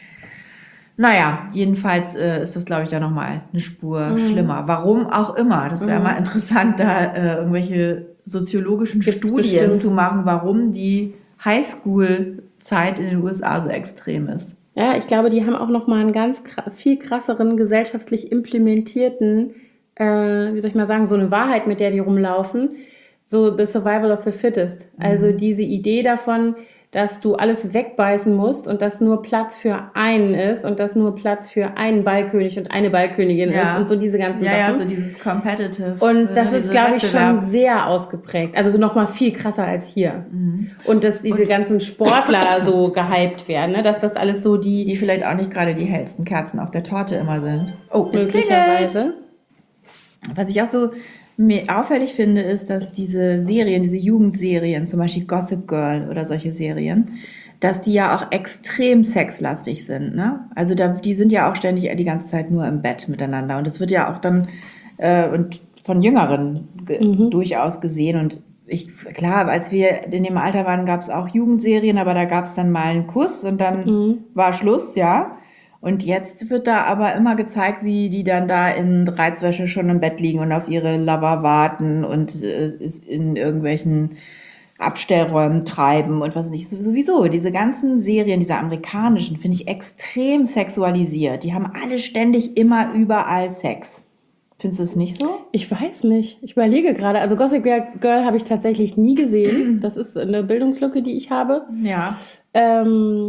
naja, jedenfalls äh, ist das, glaube ich, da nochmal eine Spur
Mhm.
schlimmer. Warum auch immer. Das wäre
Mhm.
mal interessant, da äh, irgendwelche soziologischen
Gibt's
Studien
bestimmt.
zu machen, warum die Highschool-Zeit in den U S A so extrem ist.
Ja, ich glaube, die haben auch noch mal einen ganz kra- viel krasseren gesellschaftlich implementierten, äh, wie soll ich mal sagen, so eine Wahrheit, mit der die rumlaufen, so the survival of the fittest. Also diese Idee davon, dass du alles wegbeißen musst und dass nur Platz für einen ist und dass nur Platz für einen Ballkönig und eine Ballkönigin
Ja.
ist und so diese ganzen
Ja,
Sachen.
ja, so dieses Competitive.
Und das
ne,
ist,
diese
glaube ich, schon
Wettbewerb.
sehr ausgeprägt. Also noch mal viel krasser als hier.
Mhm.
Und dass diese ganzen Sportler so gehypt werden, ne? Dass das alles so die,
Die vielleicht auch nicht gerade die hellsten Kerzen auf der Torte immer sind. Oh, jetzt klingelt.
möglicherweise.
Was ich auch so mir auffällig finde, ist, dass diese Serien, diese Jugendserien, zum Beispiel Gossip Girl oder solche Serien, dass die ja auch extrem sexlastig sind. Ne? Also da, die sind ja auch ständig die ganze Zeit nur im Bett miteinander. Und das wird ja auch dann äh, und von Jüngeren ge
Mhm.
durchaus gesehen. Und ich, klar, als wir in dem Alter waren, gab es auch Jugendserien, aber da gab es dann mal einen Kuss und dann
Mhm.
war Schluss, ja. Und jetzt wird da aber immer gezeigt, wie die dann da in Reizwäsche schon im Bett liegen und auf ihre Lover warten und äh, in irgendwelchen Abstellräumen treiben und was nicht. Sowieso, diese ganzen Serien, diese amerikanischen, finde ich extrem sexualisiert. Die haben alle ständig immer überall Sex. Findest du es nicht so?
Ich weiß nicht. Ich überlege gerade. Also Gossip Girl, Girl habe ich tatsächlich nie gesehen. Das ist eine Bildungslücke, die ich habe.
Ja.
Ähm,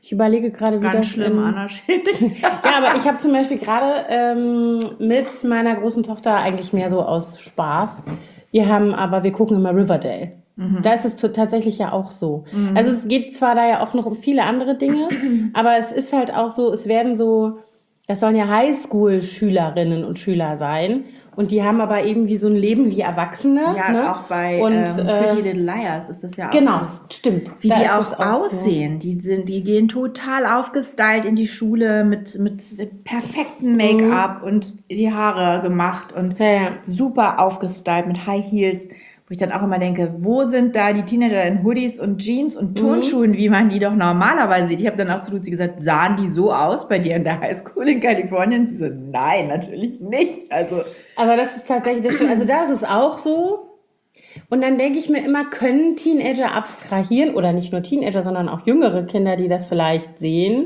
Ich überlege gerade, wie
Ganz
das
schlimm,
in,
Anna Schädig.
Ja, aber ich habe zum Beispiel gerade ähm, mit meiner großen Tochter eigentlich mehr so aus Spaß. Wir haben aber, wir gucken immer Riverdale. Da ist es t- tatsächlich ja auch so. Also es geht zwar da ja auch noch um viele andere Dinge, aber es ist halt auch so, es werden so, das sollen ja Highschool-Schülerinnen und Schüler sein und die haben aber eben wie so ein Leben wie Erwachsene.
Ja,
ne?
auch bei
und,
ähm, Pretty
äh,
Little Liars ist das ja auch
genau,
so.
stimmt.
Wie
Da
die
ist es
auch
auch so.
aussehen. Die sind, die gehen total aufgestylt in die Schule mit, mit dem perfekten Make-up und die Haare gemacht und
Ja, ja.
super aufgestylt mit High Heels. Wo ich dann auch immer denke, wo sind da die Teenager in Hoodies und Jeans und Turnschuhen, wie man die doch normalerweise sieht? Ich habe dann auch zu Luzi gesagt, sahen die so aus bei dir in der Highschool in Kalifornien? Sie so, nein, natürlich nicht. Also
Aber das ist tatsächlich, das stimmt. Also da ist es auch so. Und dann denke ich mir immer, können Teenager abstrahieren, oder nicht nur Teenager, sondern auch jüngere Kinder, die das vielleicht sehen,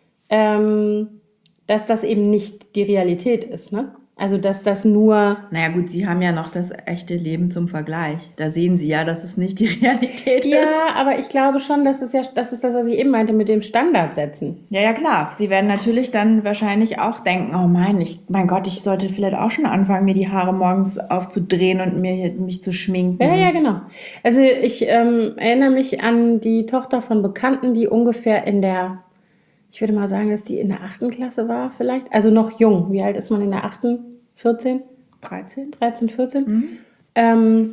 ähm, dass das eben nicht die Realität ist, ne? Also dass das nur,
naja gut, Sie haben ja noch das echte Leben zum Vergleich. Da sehen Sie ja, dass es nicht die Realität ist.
ja, aber ich glaube schon, dass es ja, das ist das, was ich eben meinte, mit dem Standard setzen.
Ja, ja, klar. Sie werden natürlich dann wahrscheinlich auch denken, oh mein, ich, mein Gott, ich sollte vielleicht auch schon anfangen, mir die Haare morgens aufzudrehen und mir hier, mich zu schminken.
Ja, ja, genau. Also ich ähm, erinnere mich an die Tochter von Bekannten, die ungefähr in der, ich würde mal sagen, dass die in der achten Klasse war vielleicht. Also noch jung. Wie alt ist man in der achten? vierzehn?
dreizehn?
dreizehn, vierzehn? Ähm,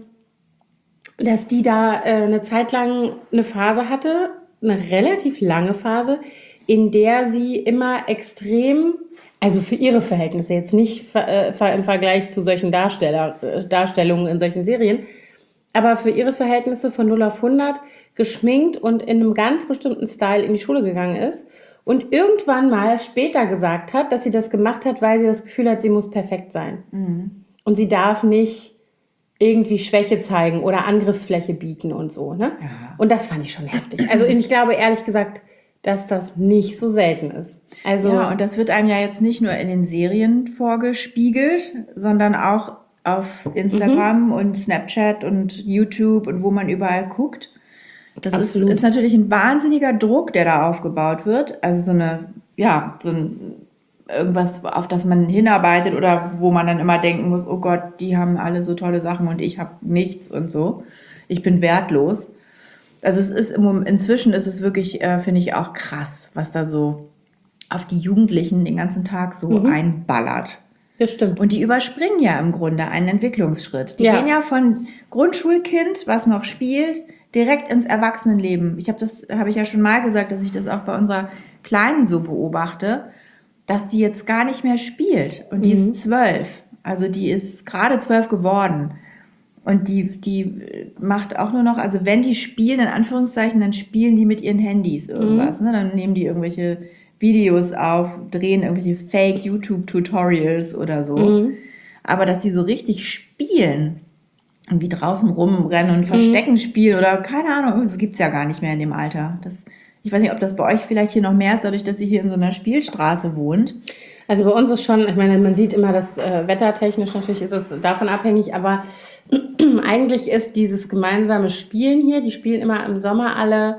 dass die da äh, eine Zeit lang eine Phase hatte, eine relativ lange Phase, in der sie immer extrem, also für ihre Verhältnisse, jetzt nicht ver- äh, ver- im Vergleich zu solchen Darsteller, äh, Darstellungen in solchen Serien, aber für ihre Verhältnisse von null auf hundert geschminkt und in einem ganz bestimmten Style in die Schule gegangen ist und irgendwann mal später gesagt hat, dass sie das gemacht hat, weil sie das Gefühl hat, sie muss perfekt sein. Und sie darf nicht irgendwie Schwäche zeigen oder Angriffsfläche bieten und so. Ne?
Ja.
Und das fand ich schon heftig. Also ich glaube ehrlich gesagt, dass das nicht so selten ist. Also
Ja, und das wird einem ja jetzt nicht nur in den Serien vorgespiegelt, sondern auch auf Instagram und Snapchat und YouTube und wo man überall guckt. Das ist,
Absolut.
ist natürlich ein wahnsinniger Druck, der da aufgebaut wird. Also so eine, ja, so ein irgendwas, auf das man hinarbeitet oder wo man dann immer denken muss, oh Gott, die haben alle so tolle Sachen und ich habe nichts und so. Ich bin wertlos. Also es ist im Moment, inzwischen ist es wirklich, äh, finde ich, auch krass, was da so auf die Jugendlichen den ganzen Tag so einballert.
das stimmt.
Und die überspringen ja im Grunde einen Entwicklungsschritt. Die
Ja.
gehen ja von Grundschulkind, was noch spielt, direkt ins Erwachsenenleben. Ich habe das, habe ich ja schon mal gesagt, dass ich das auch bei unserer Kleinen so beobachte, dass die jetzt gar nicht mehr spielt. Und die ist zwölf. Also die ist gerade zwölf geworden. Und die, die macht auch nur noch, also wenn die spielen, in Anführungszeichen, dann spielen die mit ihren Handys irgendwas. Ne? Dann nehmen die irgendwelche Videos auf, drehen irgendwelche Fake-YouTube-Tutorials oder so. Aber dass die so richtig spielen und wie draußen rumrennen und Verstecken spielen oder keine Ahnung, das gibt es ja gar nicht mehr in dem Alter. Das, ich weiß nicht, ob das bei euch vielleicht hier noch mehr ist, dadurch, dass ihr hier in so einer Spielstraße wohnt.
Also bei uns ist schon, ich meine, man sieht immer, dass äh, wettertechnisch natürlich ist es davon abhängig, aber eigentlich ist dieses gemeinsame Spielen hier, die spielen immer im Sommer alle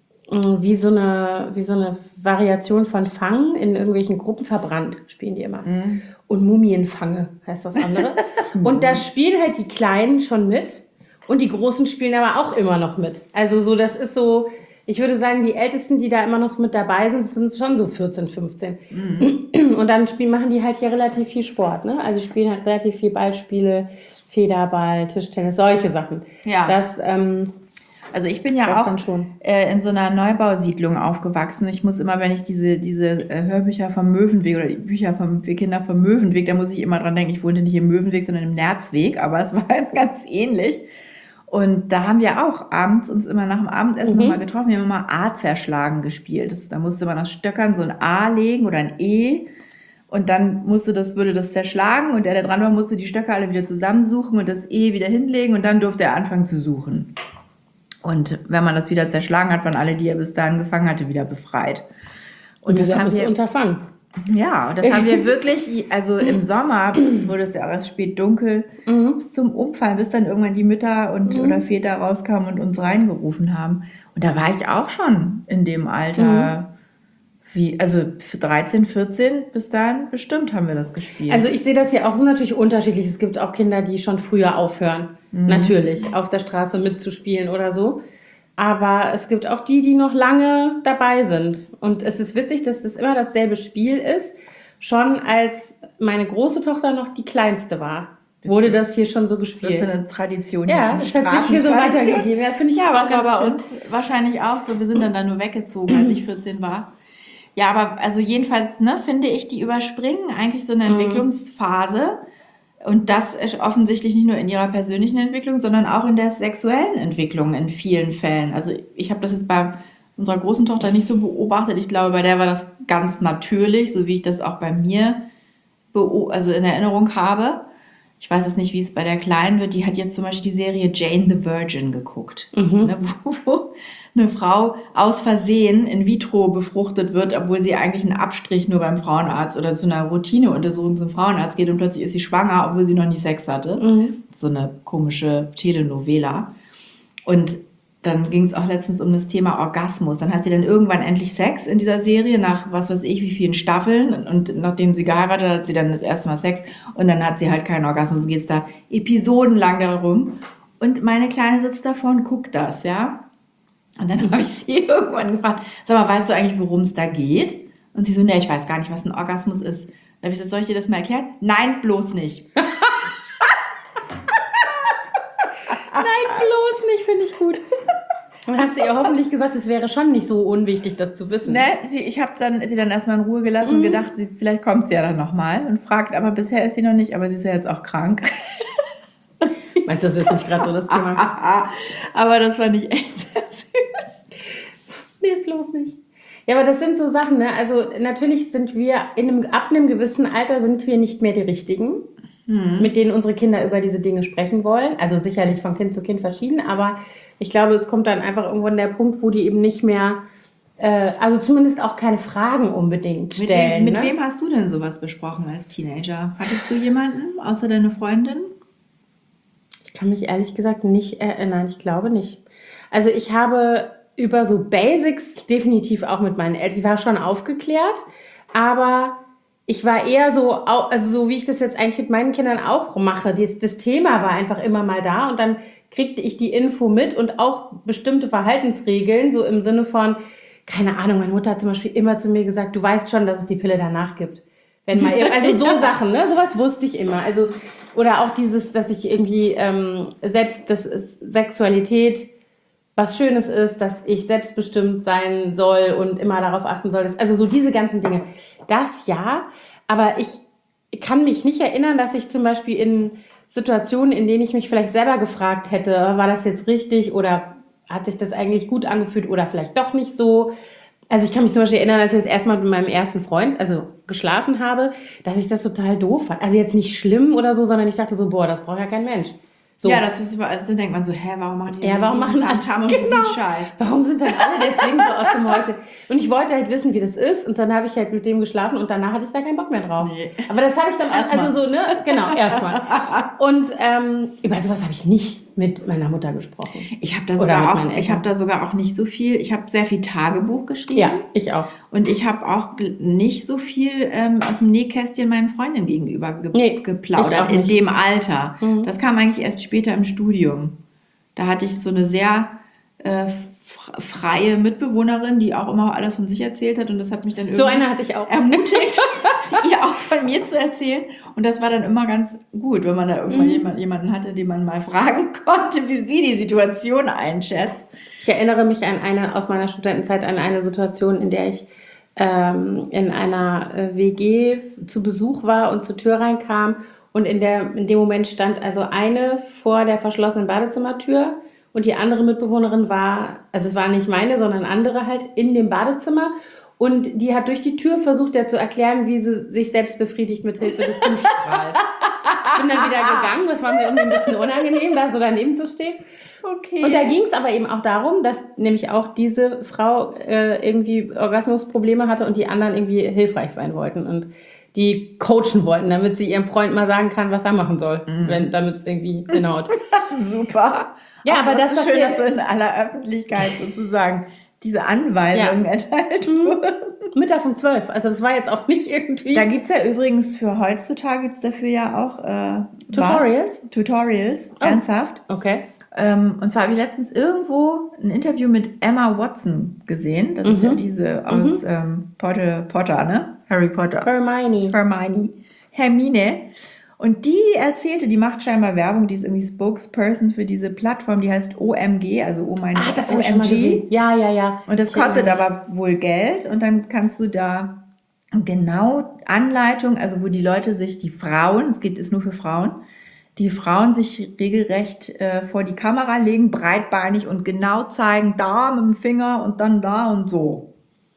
mh, wie so eine, wie so eine Variation von Fangen in irgendwelchen Gruppen verbrannt, spielen die immer. Und Mumienfange heißt das andere. Und da spielen halt die Kleinen schon mit und die Großen spielen aber auch immer noch mit. Also so, das ist so, ich würde sagen, die Ältesten, die da immer noch mit dabei sind, sind schon so vierzehn, fünfzehn. Und dann spielen, machen die halt hier relativ viel Sport. Ne? Also spielen halt relativ viel Ballspiele, Federball, Tischtennis, solche Sachen.
Ja.
Das, ähm,
Also ich bin ja
Das
auch
dann schon.
äh, in so einer Neubausiedlung aufgewachsen. Ich muss immer, wenn ich diese, diese äh, Hörbücher vom Möwenweg oder die Bücher vom, für Kinder vom Möwenweg, da muss ich immer dran denken, ich wohnte nicht im Möwenweg, sondern im Nerzweg, aber es war ganz ähnlich. Und da haben wir auch abends uns immer nach dem Abendessen
Mhm.
nochmal getroffen. Wir haben immer A zerschlagen gespielt. Das, da musste man aus Stöckern so ein A legen oder ein E. Und dann musste das, würde das zerschlagen und der, der dran war, musste die Stöcke alle wieder zusammensuchen und das E wieder hinlegen und dann durfte er anfangen zu suchen. Und wenn man das wieder zerschlagen hat, waren alle, die er bis dahin gefangen hatte, wieder befreit. Und das
das
haben
ist
wir,
Unterfangen.
ja, und das haben wir wirklich, also im Sommer wurde es ja auch erst spät dunkel, bis zum Umfallen, bis dann irgendwann die Mütter und oder Väter rauskamen und uns reingerufen haben. Und da war ich auch schon in dem Alter Wie, also für dreizehn, vierzehn, bis dahin bestimmt haben wir das gespielt.
Also ich sehe das ja auch so natürlich unterschiedlich. Es gibt auch Kinder, die schon früher aufhören, mhm. natürlich, auf der Straße mitzuspielen oder so. Aber es gibt auch die, die noch lange dabei sind. Und es ist witzig, dass das immer dasselbe Spiel ist. Schon als meine große Tochter noch die kleinste war, wurde das hier schon so gespielt.
Das ist eine Tradition.
Ja, das hat sich hier so weitergegeben. Das finde ich
ja,
auch
was war bei
schön.
uns wahrscheinlich auch so. Wir sind dann da nur weggezogen, als ich vierzehn war. Ja, aber also jedenfalls, ne, finde ich, die überspringen eigentlich so eine Entwicklungsphase. Und das ist offensichtlich nicht nur in ihrer persönlichen Entwicklung, sondern auch in der sexuellen Entwicklung in vielen Fällen. Also ich habe das jetzt bei unserer großen Tochter nicht so beobachtet. Ich glaube, bei der war das ganz natürlich, so wie ich das auch bei mir beo- also in Erinnerung habe. Ich weiß jetzt nicht, wie es bei der Kleinen wird. Die hat jetzt zum Beispiel die Serie Jane the Virgin geguckt,
Mhm.
ne, wo, wo eine Frau aus Versehen in vitro befruchtet wird, obwohl sie eigentlich einen Abstrich nur beim Frauenarzt oder zu einer Routineuntersuchung zum Frauenarzt geht und plötzlich ist sie schwanger, obwohl sie noch nie Sex hatte.
Mhm.
So eine komische Telenovela. Und dann ging es auch letztens um das Thema Orgasmus. Dann hat sie dann irgendwann endlich Sex in dieser Serie, nach was weiß ich, wie vielen Staffeln. Und nachdem sie geheiratet hat, hat sie dann das erste Mal Sex. Und dann hat sie halt keinen Orgasmus. Geht es da episodenlang darum. Und meine Kleine sitzt davor und guckt das, ja. Und dann habe ich sie irgendwann gefragt, sag mal, weißt du eigentlich, worum es da geht? Und sie so, ne, ich weiß gar nicht, was ein Orgasmus ist. Dann habe ich gesagt, soll ich dir das mal erklären? Nein, bloß nicht.
Nein, bloß nicht, finde ich gut. Dann hast du ihr hoffentlich gesagt, es wäre schon nicht so unwichtig, das zu wissen.
Ne, sie, ich habe dann, sie dann erstmal in Ruhe gelassen und gedacht, sie, vielleicht kommt sie ja dann nochmal und fragt, aber bisher ist sie noch nicht, aber sie ist ja jetzt auch krank.
Meinst du, das ist nicht gerade so das Thema?
Aber das fand ich echt sehr süß.
Nee, bloß nicht. Ja, aber das sind so Sachen, ne? Also natürlich sind wir in einem, ab einem gewissen Alter sind wir nicht mehr die Richtigen, hm. mit denen unsere Kinder über diese Dinge sprechen wollen. Also sicherlich von Kind zu Kind verschieden, aber ich glaube, es kommt dann einfach irgendwann der Punkt, wo die eben nicht mehr, äh, also zumindest auch keine Fragen unbedingt stellen.
Mit, wem, mit
ne?
wem hast du denn sowas besprochen als Teenager? Hattest du jemanden, außer deine Freundin?
Ich kann mich ehrlich gesagt nicht erinnern. Ich glaube nicht. Also ich habe über so Basics definitiv auch mit meinen Eltern, ich war schon aufgeklärt, aber ich war eher so, also so wie ich das jetzt eigentlich mit meinen Kindern auch mache. Das, das Thema war einfach immer mal da und dann kriegte ich die Info mit und auch bestimmte Verhaltensregeln, so im Sinne von, keine Ahnung, meine Mutter hat zum Beispiel immer zu mir gesagt, du weißt schon, dass es die Pille danach gibt. Wenn mal, also so ja. Sachen, ne? Sowas wusste ich immer. Also, oder auch dieses, dass ich irgendwie ähm, selbst, dass es Sexualität was Schönes ist, dass ich selbstbestimmt sein soll und immer darauf achten soll. Dass, also so diese ganzen Dinge. Das ja, aber ich kann mich nicht erinnern, dass ich zum Beispiel in Situationen, in denen ich mich vielleicht selber gefragt hätte, war das jetzt richtig oder hat sich das eigentlich gut angefühlt oder vielleicht doch nicht so. Also ich kann mich zum Beispiel erinnern, als ich das erste Mal mit meinem ersten Freund, also geschlafen habe, dass ich das total doof fand. Also jetzt nicht schlimm oder so, sondern ich dachte so, boah, das braucht ja kein Mensch. So.
Ja, das ist immer, also denkt man so, hä, warum machen die
ja, warum machen
Tamtam und
genau.
diesen Scheiß?
Warum sind dann alle deswegen so aus dem Häuschen? Und ich wollte halt wissen, wie das ist und dann habe ich halt mit dem geschlafen und danach hatte ich da keinen Bock mehr drauf. Nee. Aber das habe ich dann auch, also so, ne, genau, erstmal. Und ähm, über sowas habe ich nicht mit meiner Mutter gesprochen.
Ich habe da sogar auch, ich habe da sogar auch nicht so viel, ich habe sehr viel Tagebuch geschrieben.
Ja, ich auch.
Und ich habe auch nicht so viel ähm, aus dem Nähkästchen meinen Freundinnen gegenüber ge- nee, geplaudert in dem Alter. Mhm. Das kam eigentlich erst später im Studium. Da hatte ich so eine sehr äh, freie Mitbewohnerin, die auch immer alles von sich erzählt hat und das hat mich dann irgendwie
so eine hatte ich auch
ermutigt, ihr auch von mir zu erzählen und das war dann immer ganz gut, wenn man da irgendwann mhm. jemand, jemanden hatte, den man mal fragen konnte, wie sie die Situation einschätzt.
Ich erinnere mich an eine aus meiner Studentenzeit an eine Situation, in der ich ähm, in einer äh, W G zu Besuch war und zur Tür reinkam und in, der, in dem Moment stand also eine vor der verschlossenen Badezimmertür und die andere Mitbewohnerin war, also es war nicht meine, sondern andere halt in dem Badezimmer und die hat durch die Tür versucht, der zu erklären, wie sie sich selbst befriedigt mit Hilfe des Duschstrahls. Ich bin dann wieder gegangen, das war mir irgendwie ein bisschen unangenehm, da so daneben zu stehen.
Okay.
Und da ging es aber eben auch darum, dass nämlich auch diese Frau äh, irgendwie Orgasmusprobleme hatte und die anderen irgendwie hilfreich sein wollten und die coachen wollten, damit sie ihrem Freund mal sagen kann, was er machen soll, mm. wenn damit es irgendwie hinhaut.
Super.
Ja,
Ach,
aber
das,
das
ist schön, dass du in aller Öffentlichkeit sozusagen diese Anweisungen
Ja.
erteilt
Mhm.
wurden.
Mittags um zwölf. Also das war jetzt auch nicht irgendwie...
Da gibt es ja übrigens für heutzutage, gibt es dafür ja auch äh,
Tutorials?
Was? Tutorials,
Oh.
ernsthaft.
Okay.
Ähm, und zwar habe ich letztens irgendwo ein Interview mit Emma Watson gesehen. Das ist
Mhm.
ja diese aus ähm, Potter, Potter, ne? Harry Potter.
Hermione.
Hermione. Hermine. Und die erzählte, die macht scheinbar Werbung, die ist irgendwie Spokesperson für diese Plattform, die heißt O M G, also Oh mein
Ah,
Gott,
das habe ich schon mal gesehen. Ja, ja, ja.
Und das
Ich
kostet
erinnere mich.
aber wohl Geld und dann kannst du da genau Anleitung, also wo die Leute sich, die Frauen, es geht ist nur für Frauen, die Frauen sich regelrecht äh, vor die Kamera legen, breitbeinig und genau zeigen, da mit dem Finger und dann da und so.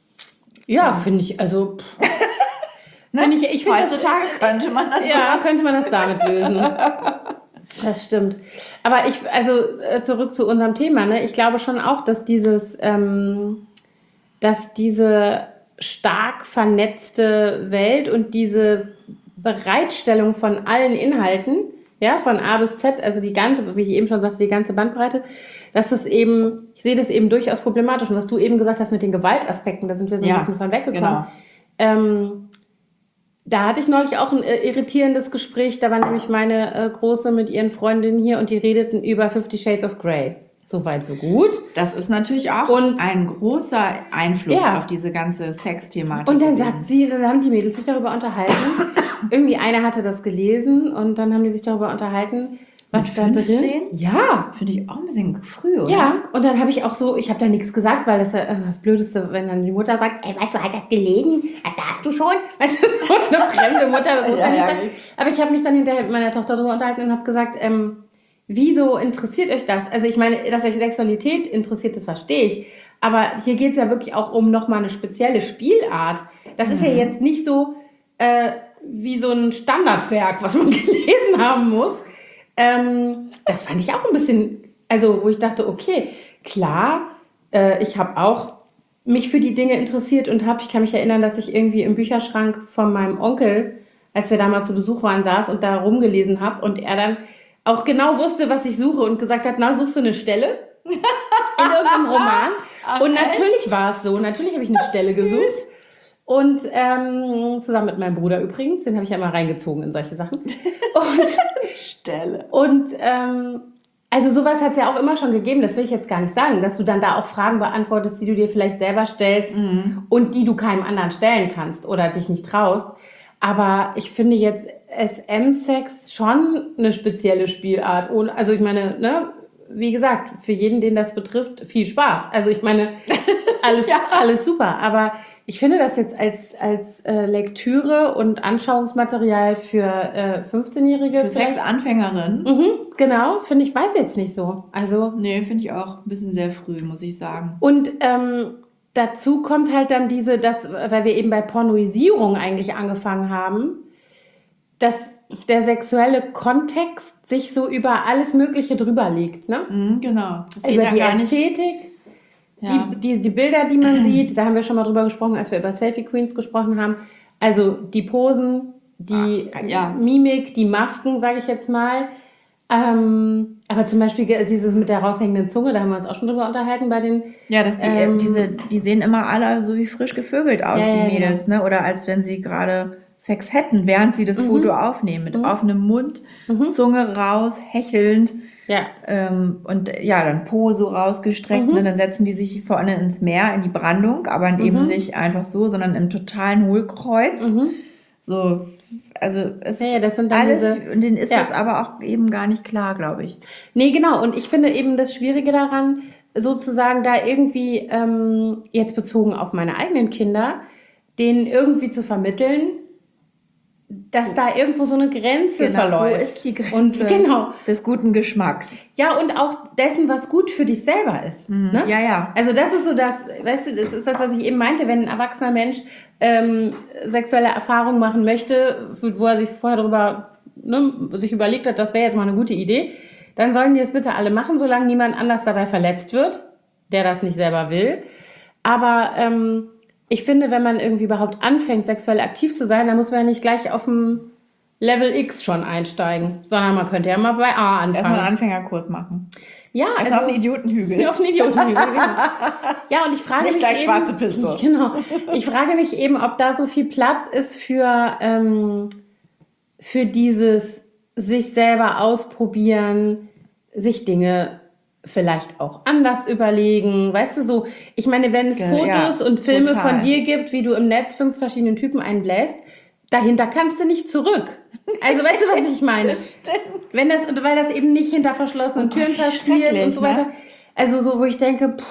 Ja, finde ich, also... pff.
Ne?
Finde ich, ich finde das,
Heutzutage könnte man das
ja,
sowas-
könnte man das damit lösen. Das stimmt. Aber ich, also äh, zurück zu unserem Thema, ne? Ich glaube schon auch, dass dieses, ähm, dass diese stark vernetzte Welt und diese Bereitstellung von allen Inhalten, ja, von A bis Z, also die ganze, wie ich eben schon sagte, die ganze Bandbreite, dass es eben, ich sehe das eben durchaus problematisch. Und was du eben gesagt hast mit den Gewaltaspekten, da sind wir so ein
Ja,
bisschen von weggekommen.
genau.
Ähm, da hatte ich neulich auch ein äh, irritierendes Gespräch. Da war nämlich meine äh, Große mit ihren Freundinnen hier und die redeten über Fifty Shades of Grey. Soweit, so gut.
Das ist natürlich auch
Und-
ein großer Einfluss
Ja.
auf diese ganze Sexthematik.
Und dann
gewesen.
sagt sie, dann haben die Mädels sich darüber unterhalten. Irgendwie eine hatte das gelesen und dann haben die sich darüber unterhalten, was
Mit
da drin
fünfzehn?
Ja.
Finde ich auch ein bisschen früh, oder?
Ja, und dann habe ich auch so, ich habe da nichts gesagt, weil das ja äh, das Blödeste, wenn dann die Mutter sagt, ey, was, du hast das gelesen? Das darfst du schon? Weißt du, so eine fremde Mutter, das muss ja,
Ja,
nicht
ja,
sein.
nicht.
Aber ich habe mich dann hinterher mit meiner Tochter darüber unterhalten und habe gesagt, ähm, wieso interessiert euch das? Also ich meine, dass euch Sexualität interessiert, das verstehe ich. Aber hier geht es ja wirklich auch um nochmal eine spezielle Spielart. Das ist ja jetzt nicht so äh, wie so ein Standardwerk, was man gelesen haben muss. Ähm, das fand ich auch ein bisschen, also wo ich dachte, okay, klar, äh, ich habe auch mich für die Dinge interessiert und habe, ich kann mich erinnern, dass ich irgendwie im Bücherschrank von meinem Onkel, als wir da mal zu Besuch waren, saß und da rumgelesen habe und er dann auch genau wusste, was ich suche und gesagt hat, na, suchst du eine Stelle in irgendeinem Roman?
Ach,
und
echt?
natürlich war es so, natürlich habe ich eine Stelle gesucht. Und ähm, zusammen mit meinem Bruder übrigens, den habe ich ja immer reingezogen in solche Sachen. Und
Stelle.
und ähm, also sowas hat es ja auch immer schon gegeben, das will ich jetzt gar nicht sagen, dass du dann da auch Fragen beantwortest, die du dir vielleicht selber stellst und die du keinem anderen stellen kannst oder dich nicht traust. Aber ich finde jetzt S M-Sex schon eine spezielle Spielart. Ohne- Also ich meine, ne, wie gesagt, für jeden, den das betrifft, viel Spaß. Also ich meine, alles,
Ja.
alles super. Aber ich finde das jetzt als, als äh, Lektüre und Anschauungsmaterial für äh, fünfzehnjährige
Für
vielleicht-
Sexanfängerinnen?
Mhm, genau, finde ich, weiß jetzt nicht so. Also,
Nee, finde ich auch ein bisschen sehr früh, muss ich sagen.
und ähm, dazu kommt halt dann diese, das, weil wir eben bei Pornoisierung eigentlich angefangen haben, dass der sexuelle Kontext sich so über alles Mögliche drüber legt, ne?
Mhm, genau. Das geht
Über
dann
die
gar nicht-
Ästhetik,
Ja.
die, die, die Bilder, die man sieht, da haben wir schon mal drüber gesprochen, als wir über Selfie Queens gesprochen haben. Also die Posen, die
Ah, ja.
Mimik, die Masken, sage ich jetzt mal. Ähm, aber zum Beispiel dieses mit der raushängenden Zunge, da haben wir uns auch schon drüber unterhalten bei den.
Ja, dass die,
Ähm,
diese, die sehen immer alle so wie frisch gevögelt aus,
Ja, ja,
die Mädels, ne? Oder als wenn sie gerade Sex hätten, während sie das
Mhm.
Foto aufnehmen. Mit
Mhm.
offenem Mund,
Mhm.
Zunge raus, hechelnd.
Ja,
Ähm, und ja, dann Po so rausgestreckt.
Mhm.
Ne? Dann setzen die sich vorne ins Meer, in die Brandung, aber eben
Mhm.
nicht einfach so, sondern im totalen Hohlkreuz.
mhm.
So, also es
Ja, ja, das sind dann
alles,
diese-
und denen ist
ja.
das aber auch eben gar nicht klar, glaube ich.
Nee, genau. Und ich finde eben das Schwierige daran, sozusagen da irgendwie, ähm, jetzt bezogen auf meine eigenen Kinder, denen irgendwie zu vermitteln, dass da irgendwo so eine Grenze verläuft.
Wo ist die Grenze
Und, genau.
des guten Geschmacks?
Ja, und auch dessen, was gut für dich selber ist. Ne?
Ja, ja.
Also das ist so das, weißt du, das ist das, was ich eben meinte, wenn ein erwachsener Mensch ähm, sexuelle Erfahrungen machen möchte, wo er sich vorher darüber ne, sich überlegt hat, das wäre jetzt mal eine gute Idee, dann sollen die es bitte alle machen, solange niemand anders dabei verletzt wird, der das nicht selber will. Aber ähm, ich finde, wenn man irgendwie überhaupt anfängt, sexuell aktiv zu sein, dann muss man ja nicht gleich auf dem Level X schon einsteigen, sondern man könnte ja mal bei A
Erstmal einen
anfangen.
Anfängerkurs machen.
Ja,
Also,
also
auf den Idiotenhügel.
auf den Idiotenhügel, genau. Ja, und ich frage
Nicht
mich
gleich
eben,
schwarze Piste.
genau, ich frage mich eben, ob da so viel Platz ist für, ähm, für dieses sich selber ausprobieren, sich Dinge vielleicht auch anders überlegen, weißt du, so, ich meine, wenn es
Ge-
Fotos
ja,
und Filme
total.
von dir gibt, wie du im Netz fünf verschiedenen Typen einbläst, dahinter kannst du nicht zurück. Also, weißt du, was ich meine?
Das stimmt.
Wenn das, und weil das eben nicht hinter verschlossenen
Oh,
Türen
wie
passiert und
schrecklich,
so weiter.
ne?
Also, so, wo ich denke, puh,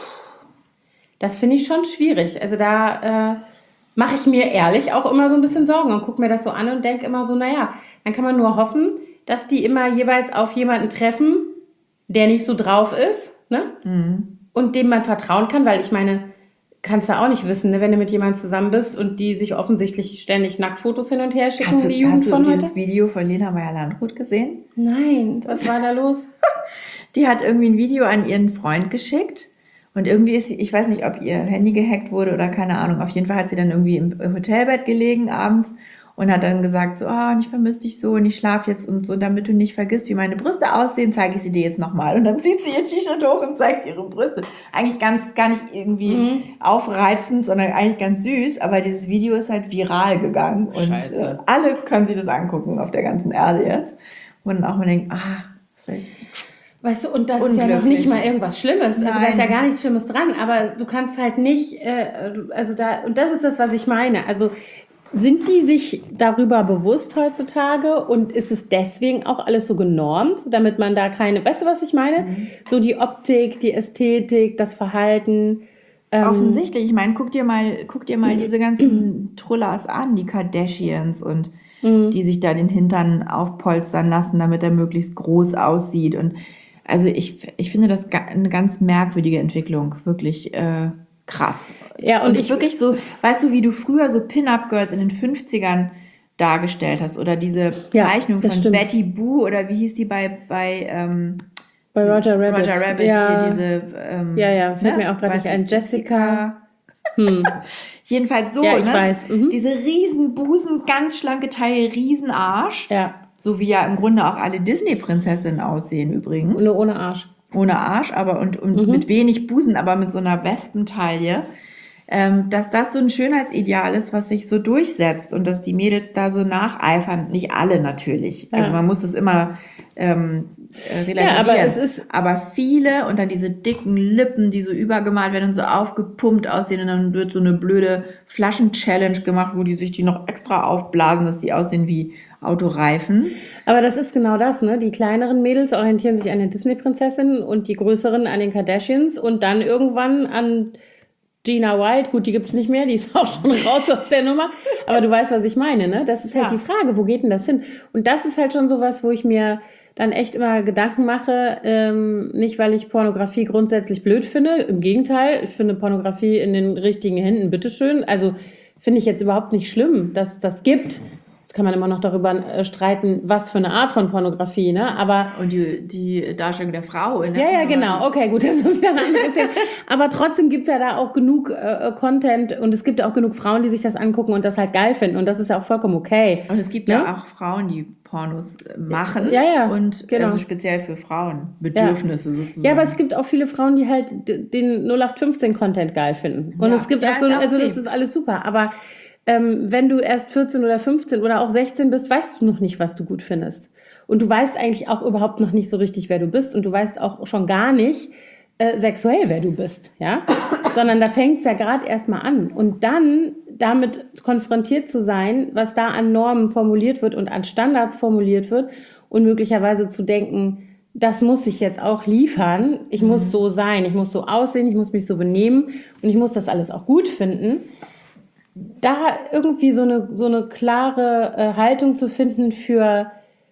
das finde ich schon schwierig. Also, da äh, mache ich mir ehrlich auch immer so ein bisschen Sorgen und gucke mir das so an und denke immer so, naja, dann kann man nur hoffen, dass die immer jeweils auf jemanden treffen, der nicht so drauf ist, ne?
Mhm.
Und dem man vertrauen kann, weil ich meine, kannst du auch nicht wissen, ne, wenn du mit jemandem zusammen bist und die sich offensichtlich ständig Nacktfotos hin und her schicken,
Hast du,
die Jugend
hast du
von heute.
dieses Video von Lena Meyer-Landrut gesehen?
Nein, was war da los?
Die hat irgendwie ein Video an ihren Freund geschickt und irgendwie ist sie, ich weiß nicht, ob ihr Handy gehackt wurde oder keine Ahnung, auf jeden Fall hat sie dann irgendwie im Hotelbett gelegen abends und hat dann gesagt so, oh, ich vermisse dich so und ich schlafe jetzt und so, damit du nicht vergisst, wie meine Brüste aussehen, zeige ich sie dir jetzt nochmal. Und dann zieht sie ihr T-Shirt hoch und zeigt ihre Brüste. Eigentlich ganz, gar nicht irgendwie
Mhm.
aufreizend, sondern eigentlich ganz süß, aber dieses Video ist halt viral gegangen und
Scheiße.
äh, alle können sich das angucken auf der ganzen Erde jetzt. Und auch man denkt, ah, vielleicht
Weißt du, und das ist ja noch
Unglücklich.
nicht mal irgendwas Schlimmes. Also da ist ja
Nein.
gar nichts Schlimmes dran, aber du kannst halt nicht, äh, du- also da, und das ist das, was ich meine. Also sind die sich darüber bewusst heutzutage und ist es deswegen auch alles so genormt, damit man da keine, weißt du, was ich meine?
Mhm.
So die Optik, die Ästhetik, das Verhalten. Ähm,
Offensichtlich, ich meine, guck dir mal, guck dir mal diese ganzen Trullers an, die Kardashians und
Mhm.
die sich da den Hintern aufpolstern lassen, damit er möglichst groß aussieht. Und also ich, ich finde das ga- eine ganz merkwürdige Entwicklung, wirklich äh, krass.
Ja, und ich-
wirklich so, weißt du, wie du früher so Pin-Up-Girls in den fünfzigern dargestellt hast oder diese
Ja,
Zeichnung
das
von
stimmt.
Betty Boo oder wie hieß die bei, bei ähm,
Bei Roger Rabbit.
Roger Rabbit
Ja.
hier diese ähm,
Ja, ja, fällt
ne?
mir auch gerade
Weißt
nicht
du,
ein. Jessica. Hm.
Jedenfalls so,
Ja, ich
ne?
weiß. Mhm.
Diese riesen Busen, ganz schlanke Taille, riesen Arsch.
Ja,
So wie ja im Grunde auch alle Disney-Prinzessinnen aussehen übrigens.
nur ohne Arsch.
Ohne Arsch, aber und, und
Mhm.
mit wenig Busen, aber mit so einer Wespentaille. Ähm, dass das so ein Schönheitsideal ist, was sich so durchsetzt und dass die Mädels da so nacheifern. Nicht alle natürlich.
Ja.
Also man muss das immer ähm, äh, relativieren.
Ja, aber es ist-
aber viele und dann diese dicken Lippen, die so übergemalt werden und so aufgepumpt aussehen und dann wird so eine blöde Flaschen-Challenge gemacht, wo die sich die noch extra aufblasen, dass die aussehen wie Autoreifen.
Aber das ist genau das, ne? Die kleineren Mädels orientieren sich an den Disney-Prinzessinnen und die größeren an den Kardashians und dann irgendwann an Gina Wild. Gut, die gibt's nicht mehr, die ist auch schon raus aus der Nummer. Aber du weißt, was ich meine, ne? Das ist halt
Ja.
die Frage, wo geht denn das hin? Und das ist halt schon sowas, wo ich mir dann echt immer Gedanken mache, ähm, nicht weil ich Pornografie grundsätzlich blöd finde, im Gegenteil, ich finde Pornografie in den richtigen Händen bitteschön. Also finde ich jetzt überhaupt nicht schlimm, dass das gibt. Jetzt kann man immer noch darüber äh, streiten, was für eine Art von Pornografie, ne? Aber
Und die, die Darstellung der Frau in der
ja, ja,
Pornografie.
genau. Okay, gut, das ist wieder ein anderes Thema. Aber trotzdem gibt's ja da auch genug äh, Content und es gibt auch genug Frauen, die sich das angucken und das halt geil finden. Und das ist ja auch vollkommen okay.
Und es gibt
Ne?
ja auch Frauen, die Pornos äh, machen.
Ja, ja,
Und
genau.
also speziell für Frauen. Bedürfnisse sozusagen.
Ja, aber es gibt auch viele Frauen, die halt d- den null acht fünfzehn Content geil finden. Und
Ja.
es gibt
Ja,
auch,
ist
genug-
auch
also
okay.
das ist alles super. Aber ähm, wenn du erst vierzehn oder fünfzehn oder auch sechzehn bist, weißt du noch nicht, was du gut findest. Und du weißt eigentlich auch überhaupt noch nicht so richtig, wer du bist. Und du weißt auch schon gar nicht äh, sexuell, wer du bist. Ja? Sondern da fängt es ja gerade erstmal an. Und dann damit konfrontiert zu sein, was da an Normen formuliert wird und an Standards formuliert wird und möglicherweise zu denken, das muss ich jetzt auch liefern. Ich muss so sein, ich muss so aussehen, ich muss mich so benehmen und ich muss das alles auch gut finden. Da irgendwie so eine, so eine klare äh, Haltung zu finden für,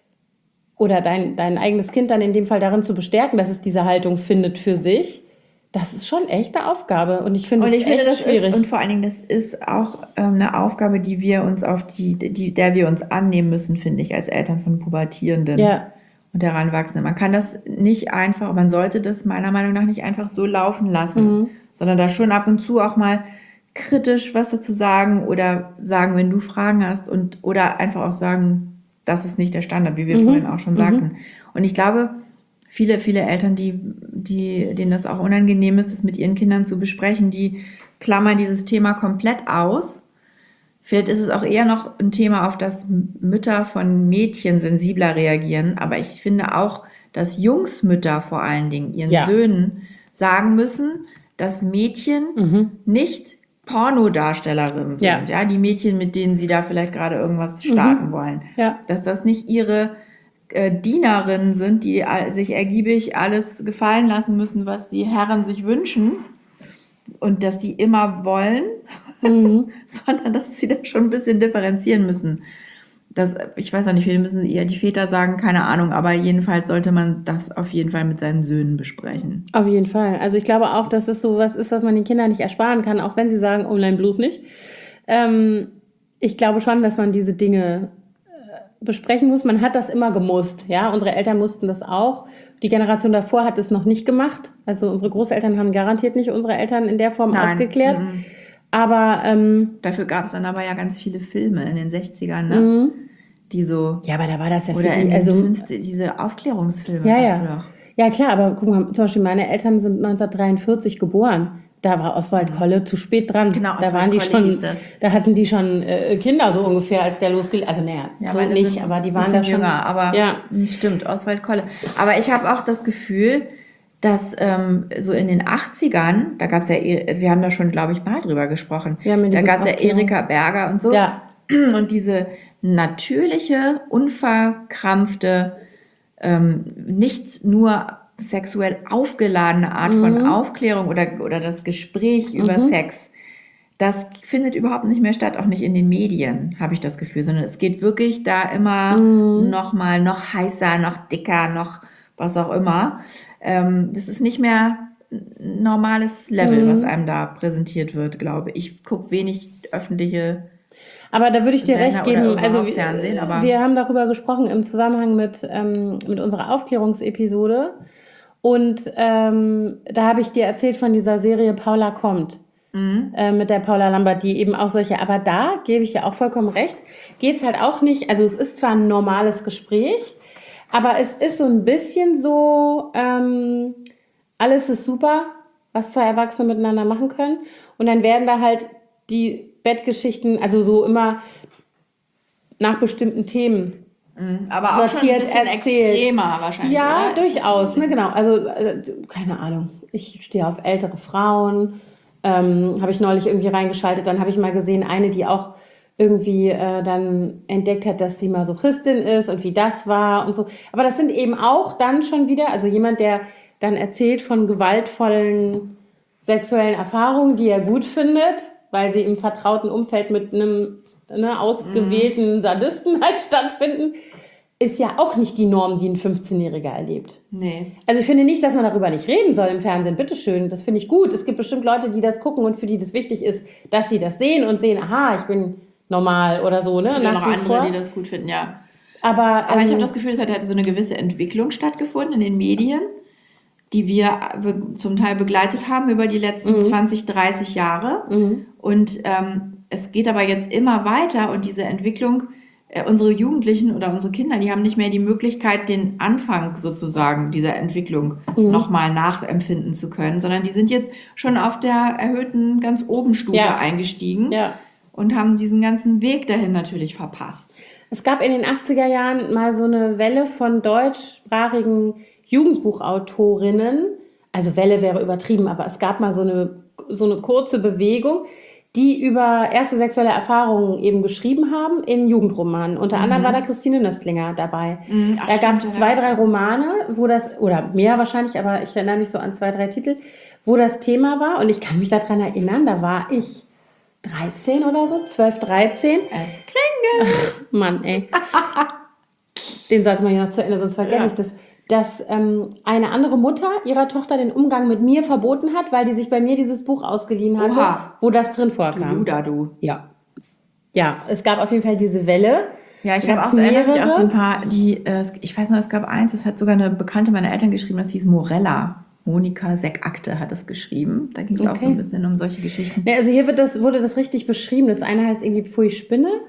oder dein, dein eigenes Kind dann in dem Fall darin zu bestärken, dass es diese Haltung findet für sich, das ist schon echt eine Aufgabe. Und ich finde
Und
es
ich finde,
echt
das
schwierig.
ist, und vor allen Dingen, das ist auch ähm, eine Aufgabe, die wir uns auf die, die, der wir uns annehmen müssen, finde ich, als Eltern von Pubertierenden
Ja.
und Heranwachsenden. Man kann das nicht einfach, man sollte das meiner Meinung nach nicht einfach so laufen lassen,
Mhm.
sondern da schon ab und zu auch mal kritisch was dazu sagen oder sagen, wenn du Fragen hast und oder einfach auch sagen, das ist nicht der Standard, wie wir
Mhm.
vorhin auch schon
Mhm.
sagten. Und ich glaube, viele, viele Eltern, die, die, denen das auch unangenehm ist, das mit ihren Kindern zu besprechen, die klammern dieses Thema komplett aus. Vielleicht ist es auch eher noch ein Thema, auf das Mütter von Mädchen sensibler reagieren. Aber ich finde auch, dass Jungsmütter vor allen Dingen ihren
Ja.
Söhnen sagen müssen, dass Mädchen
Mhm.
nicht Pornodarstellerinnen sind.
Ja.
Ja, die Mädchen, mit denen sie da vielleicht gerade irgendwas starten wollen.
Ja.
Dass das nicht ihre äh, Dienerinnen sind, die all- sich ergiebig alles gefallen lassen müssen, was die Herren sich wünschen. Und dass die immer wollen,
Mhm.
sondern dass sie da schon ein bisschen differenzieren müssen. Das, ich weiß auch nicht, viele müssen eher die Väter sagen, keine Ahnung, aber jedenfalls sollte man das auf jeden Fall mit seinen Söhnen besprechen.
Auf jeden Fall. Also ich glaube auch, dass es so was ist, was man den Kindern nicht ersparen kann, auch wenn sie sagen, oh nein, bloß nicht. Ähm, ich glaube schon, dass man diese Dinge äh, besprechen muss. Man hat das immer gemusst. Ja? Unsere Eltern mussten das auch. Die Generation davor hat es noch nicht gemacht. Also unsere Großeltern haben garantiert nicht unsere Eltern in der Form
Nein.
aufgeklärt.
Mhm.
Aber ähm,
Dafür gab es dann aber ja ganz viele Filme in den sechzigern, ne?
mhm.
Die so,
ja, aber da war das ja für
oder in
die,
den
also
fünfzig diese Aufklärungsfilme
ja,
gab's
ja.
doch.
Ja, klar, aber guck mal, zum Beispiel meine Eltern sind neunzehnhundertdreiundvierzig geboren. Da war Oswald Kolle zu spät dran.
Genau,
da
Oswald
waren die
Kolle
schon,
hieß das.
da hatten die schon äh, Kinder so ungefähr, als der losgelegt. Also naja,
Ja,
so
meine
nicht,
sind
aber die
ein
waren da
bisschen
schon
jünger, aber
ja.
stimmt, Oswald Kolle. Aber ich habe auch das Gefühl, dass ähm, so in den achtzigern, da gab es ja, wir haben da schon, glaube ich, mal drüber gesprochen,
Ja, mit
da
diesem
gab es ja
Aufklärungs-
Erika Berger und so.
Ja.
Und diese natürliche, unverkrampfte, ähm, nicht nur sexuell aufgeladene Art
Mhm.
von Aufklärung oder, oder das Gespräch über
Mhm.
Sex, das findet überhaupt nicht mehr statt, auch nicht in den Medien, habe ich das Gefühl, sondern es geht wirklich da immer
Mhm.
noch mal noch heißer, noch dicker, noch was auch immer. Ähm, das ist nicht mehr ein normales Level,
Mhm.
was einem da präsentiert wird, glaube ich. Ich gucke wenig öffentliche.
Aber da würde ich dir
Sender
recht
oder
geben.
überhaupt
Also wir,
Fernsehen, aber-
wir haben darüber gesprochen im Zusammenhang mit, ähm, mit unserer Aufklärungsepisode. Und ähm, da habe ich dir erzählt von dieser Serie Paula kommt.
Mhm.
äh, mit der Paula Lambert, die eben auch solche, aber da gebe ich ja auch vollkommen recht, geht es halt auch nicht, also es ist zwar ein normales Gespräch, aber es ist so ein bisschen so, ähm, alles ist super, was zwei Erwachsene miteinander machen können und dann werden da halt die Bettgeschichten, also so immer nach bestimmten Themen
Mhm. Aber auch
sortiert
schon ein bisschen
erzählt.
extremer wahrscheinlich,
Ja,
oder?
durchaus, ne, genau. Also, äh, keine Ahnung. Ich stehe auf ältere Frauen. Ähm, habe ich neulich irgendwie reingeschaltet. Dann habe ich mal gesehen, eine, die auch irgendwie äh, dann entdeckt hat, dass sie Masochistin ist und wie das war und so. Aber das sind eben auch dann schon wieder, also jemand, der dann erzählt von gewaltvollen sexuellen Erfahrungen, die er gut findet, weil sie im vertrauten Umfeld mit einem ne, ausgewählten Sadisten halt stattfinden, ist ja auch nicht die Norm, die ein fünfzehnjähriger erlebt.
Nee.
Also ich finde nicht, dass man darüber nicht reden soll im Fernsehen. Bitteschön, das finde ich gut. Es gibt bestimmt Leute, die das gucken und für die das wichtig ist, dass sie das sehen und sehen, aha, ich bin normal oder so. Ne?
Es gibt ja
nach
noch
wie
andere,
vor.
die das gut finden, ja.
Aber,
Aber ich
ähm,
habe das Gefühl, es hat halt so eine gewisse Entwicklung stattgefunden in den Medien, die wir be- zum Teil begleitet haben über die letzten
Mhm.
zwanzig, dreißig Jahre.
Mhm.
Und ähm, es geht aber jetzt immer weiter und diese Entwicklung, äh, unsere Jugendlichen oder unsere Kinder, die haben nicht mehr die Möglichkeit, den Anfang sozusagen dieser Entwicklung
Mhm.
nochmal nachempfinden zu können, sondern die sind jetzt schon auf der erhöhten ganz oben Stufe
Ja.
eingestiegen
ja.
und haben diesen ganzen Weg dahin natürlich verpasst.
Es gab in den achtziger Jahren mal so eine Welle von deutschsprachigen Jugendbuchautorinnen. Also Welle wäre übertrieben, aber es gab mal so eine, so eine kurze Bewegung, die über erste sexuelle Erfahrungen eben geschrieben haben in Jugendromanen. Unter
Mhm.
anderem war da Christine Nöstlinger dabei.
Mhm, ach,
Da gab es
stimmt, ja,
zwei,
da
drei
gab's-
Romane, wo das, oder mehr wahrscheinlich, aber ich erinnere mich so an zwei, drei Titel, wo das Thema war. Und ich kann mich daran erinnern, da war ich dreizehn oder so, zwölf, dreizehn.
Es klingelt.
Mann, ey. Den sollte man ja noch zu Ende, sonst vergesse
Ja.
ich das. Dass ähm, eine andere Mutter ihrer Tochter den Umgang mit mir verboten hat, weil die sich bei mir dieses Buch ausgeliehen hatte,
Oha.
wo das drin
Du
vorkam.
Luda, du.
Ja. Ja, es gab auf jeden Fall diese Welle.
Ja, ich
Da
habe auch
gab's
so, erinnere mich
mehrere.
auch so ein paar, die, äh, es- ich weiß noch, es gab eins, das hat sogar eine Bekannte meiner Eltern geschrieben, das hieß Morella. Monika Seckakte hat das geschrieben. Da ging es auch so
Okay.
ein bisschen um solche Geschichten.
Ja, also hier wird das, wurde das richtig beschrieben. Das eine heißt irgendwie Pfui Spinne.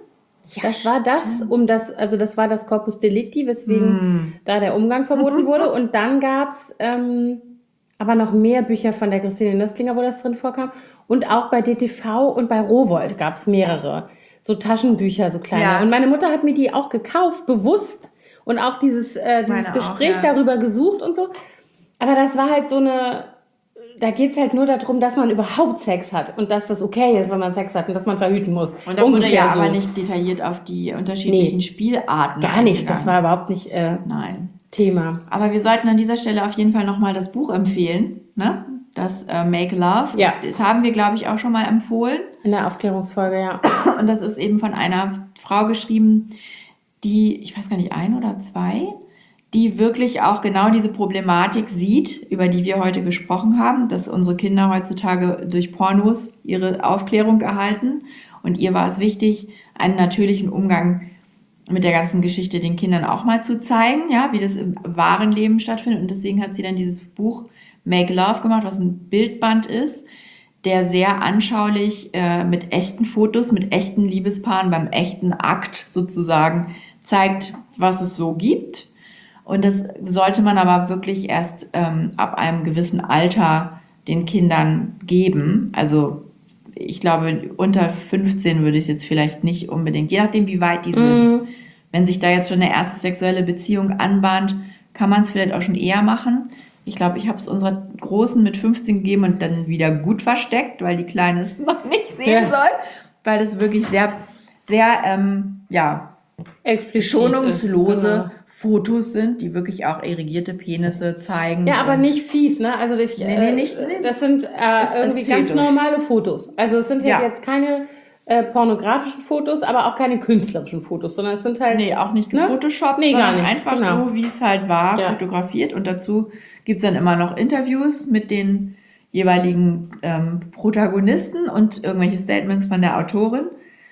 Ja,
das war das,
stimmt.
um das, also das war das Corpus Delicti, weswegen
Hm.
da der Umgang verboten wurde. Und dann gab es ähm, aber noch mehr Bücher von der Christine Nöstlinger, wo das drin vorkam. Und auch bei D T V und bei Rowohlt gab es mehrere. So Taschenbücher, so kleine.
Ja.
Und meine Mutter hat mir die auch gekauft, bewusst. Und auch dieses, äh, dieses
Meine auch,
Gespräch
ja.
darüber gesucht und so. Aber das war halt so eine, da geht es halt nur darum, dass man überhaupt Sex hat und dass das okay ist, wenn man Sex hat und dass man verhüten muss.
Und da wurde
Ungefähr
ja
so.
aber nicht detailliert auf die unterschiedlichen
Nee.
Spielarten
Gar nicht, das
eingegangen.
war überhaupt nicht äh,
Nein.
Thema.
Aber wir sollten an dieser Stelle auf jeden Fall nochmal das Buch empfehlen, ne? Das äh, Make Love.
Ja.
Das haben wir, glaube ich, auch schon mal empfohlen.
In der Aufklärungsfolge, ja.
Und das ist eben von einer Frau geschrieben, die, ich weiß gar nicht, ein oder zwei, die wirklich auch genau diese Problematik sieht, über die wir heute gesprochen haben, dass unsere Kinder heutzutage durch Pornos ihre Aufklärung erhalten. Und ihr war es wichtig, einen natürlichen Umgang mit der ganzen Geschichte den Kindern auch mal zu zeigen, ja, wie das im wahren Leben stattfindet. Und deswegen hat sie dann dieses Buch Make Love gemacht, was ein Bildband ist, der sehr anschaulich äh, mit echten Fotos, mit echten Liebespaaren beim echten Akt sozusagen zeigt, was es so gibt. Und das sollte man aber wirklich erst ähm, ab einem gewissen Alter den Kindern geben. Also ich glaube, unter fünfzehn würde ich es jetzt vielleicht nicht unbedingt, je nachdem, wie weit die sind.
Mhm.
Wenn sich da jetzt schon eine erste sexuelle Beziehung anbahnt, kann man es vielleicht auch schon eher machen. Ich glaube, ich habe es unserer Großen mit fünfzehn gegeben und dann wieder gut versteckt, weil die Kleine es noch nicht sehen
Ja.
soll. Weil das wirklich sehr, sehr, ähm, ja,
Explizit
schonungslose
ist, genau.
Fotos sind, die wirklich auch irrigierte Penisse zeigen.
Ja, aber
und-
nicht fies, ne? Also ich,
Nee, nee,
äh,
nicht- nee.
das sind äh,
Ist
irgendwie ganz
ästhetisch.
normale Fotos. Also es sind ja
Ja.
jetzt keine äh, pornografischen Fotos, aber auch keine künstlerischen Fotos, sondern es sind halt
Nee, auch nicht
Ne?
gefotoshoppt,
Nee, gar
sondern
nicht,
einfach
genau.
so, wie es halt war,
Ja.
fotografiert. Und dazu gibt es dann immer noch Interviews mit den jeweiligen ähm, Protagonisten und irgendwelche Statements von der Autorin.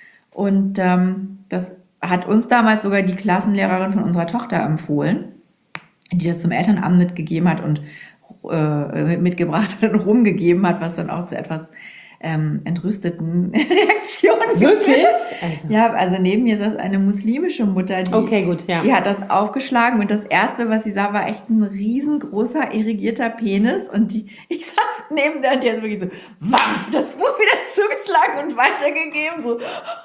Und ähm, das hat uns damals sogar die Klassenlehrerin von unserer Tochter empfohlen, die das zum Elternamt mitgegeben hat und äh, mitgebracht hat und rumgegeben hat, was dann auch zu etwas ähm, entrüsteten Reaktionen
Wirklich?
geführt hat.
Also,
Ja, also neben mir saß eine muslimische Mutter, die,
okay, gut, ja.
die hat das aufgeschlagen und das Erste, was sie sah, war echt ein riesengroßer, irrigierter Penis und die, ich saß neben der und die hat wirklich so, wam, das Buch wieder zugeschlagen und weitergegeben, so.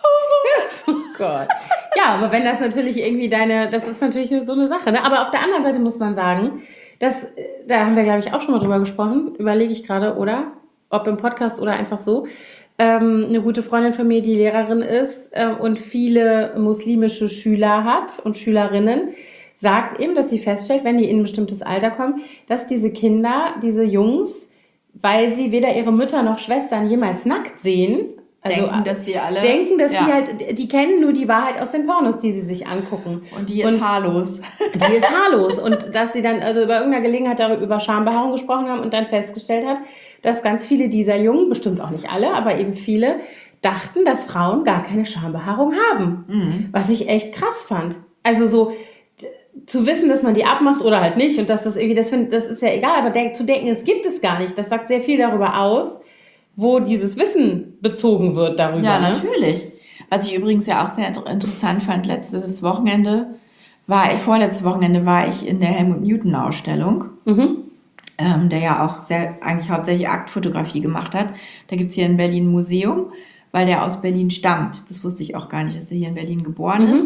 Oh Gott. Ja, aber wenn das natürlich irgendwie deine, das ist natürlich so eine Sache. Ne? Aber auf der anderen Seite muss man sagen, dass, da haben wir, glaube ich, auch schon mal drüber gesprochen, überlege ich gerade, oder? Ob im Podcast oder einfach so. Ähm, eine gute Freundin von mir, die Lehrerin ist äh, und viele muslimische Schüler hat und Schülerinnen, sagt eben, dass sie feststellt, wenn die in ein bestimmtes Alter kommen, dass diese Kinder, diese Jungs, weil sie weder ihre Mütter noch Schwestern jemals nackt sehen, also
denken, dass die alle
denken, dass
ja.
die halt, die kennen nur die Wahrheit aus den Pornos, die sie sich angucken.
Und die ist
Und-
haarlos.
Die ist haarlos. Und dass sie dann also bei irgendeiner Gelegenheit darüber über Schambehaarung gesprochen haben und dann festgestellt hat, dass ganz viele dieser Jungen, bestimmt auch nicht alle, aber eben viele, dachten, dass Frauen gar keine Schambehaarung haben.
Mhm.
Was ich echt krass fand. Also so d- zu wissen, dass man die abmacht oder halt nicht und dass das irgendwie, das, find, das ist ja egal, aber denk, zu denken, es gibt es gar nicht, das sagt sehr viel darüber aus, wo dieses Wissen bezogen wird darüber.
Ja,
ne?
natürlich. Was ich übrigens ja auch sehr inter- interessant fand, letztes Wochenende war ich, vorletztes Wochenende war ich in der Helmut Newton Ausstellung,
Mhm.
ähm, der ja auch sehr, eigentlich hauptsächlich Aktfotografie gemacht hat. Da gibt es hier in Berlin ein Museum, weil der aus Berlin stammt. Das wusste ich auch gar nicht, dass der hier in Berlin geboren
Mhm.
ist.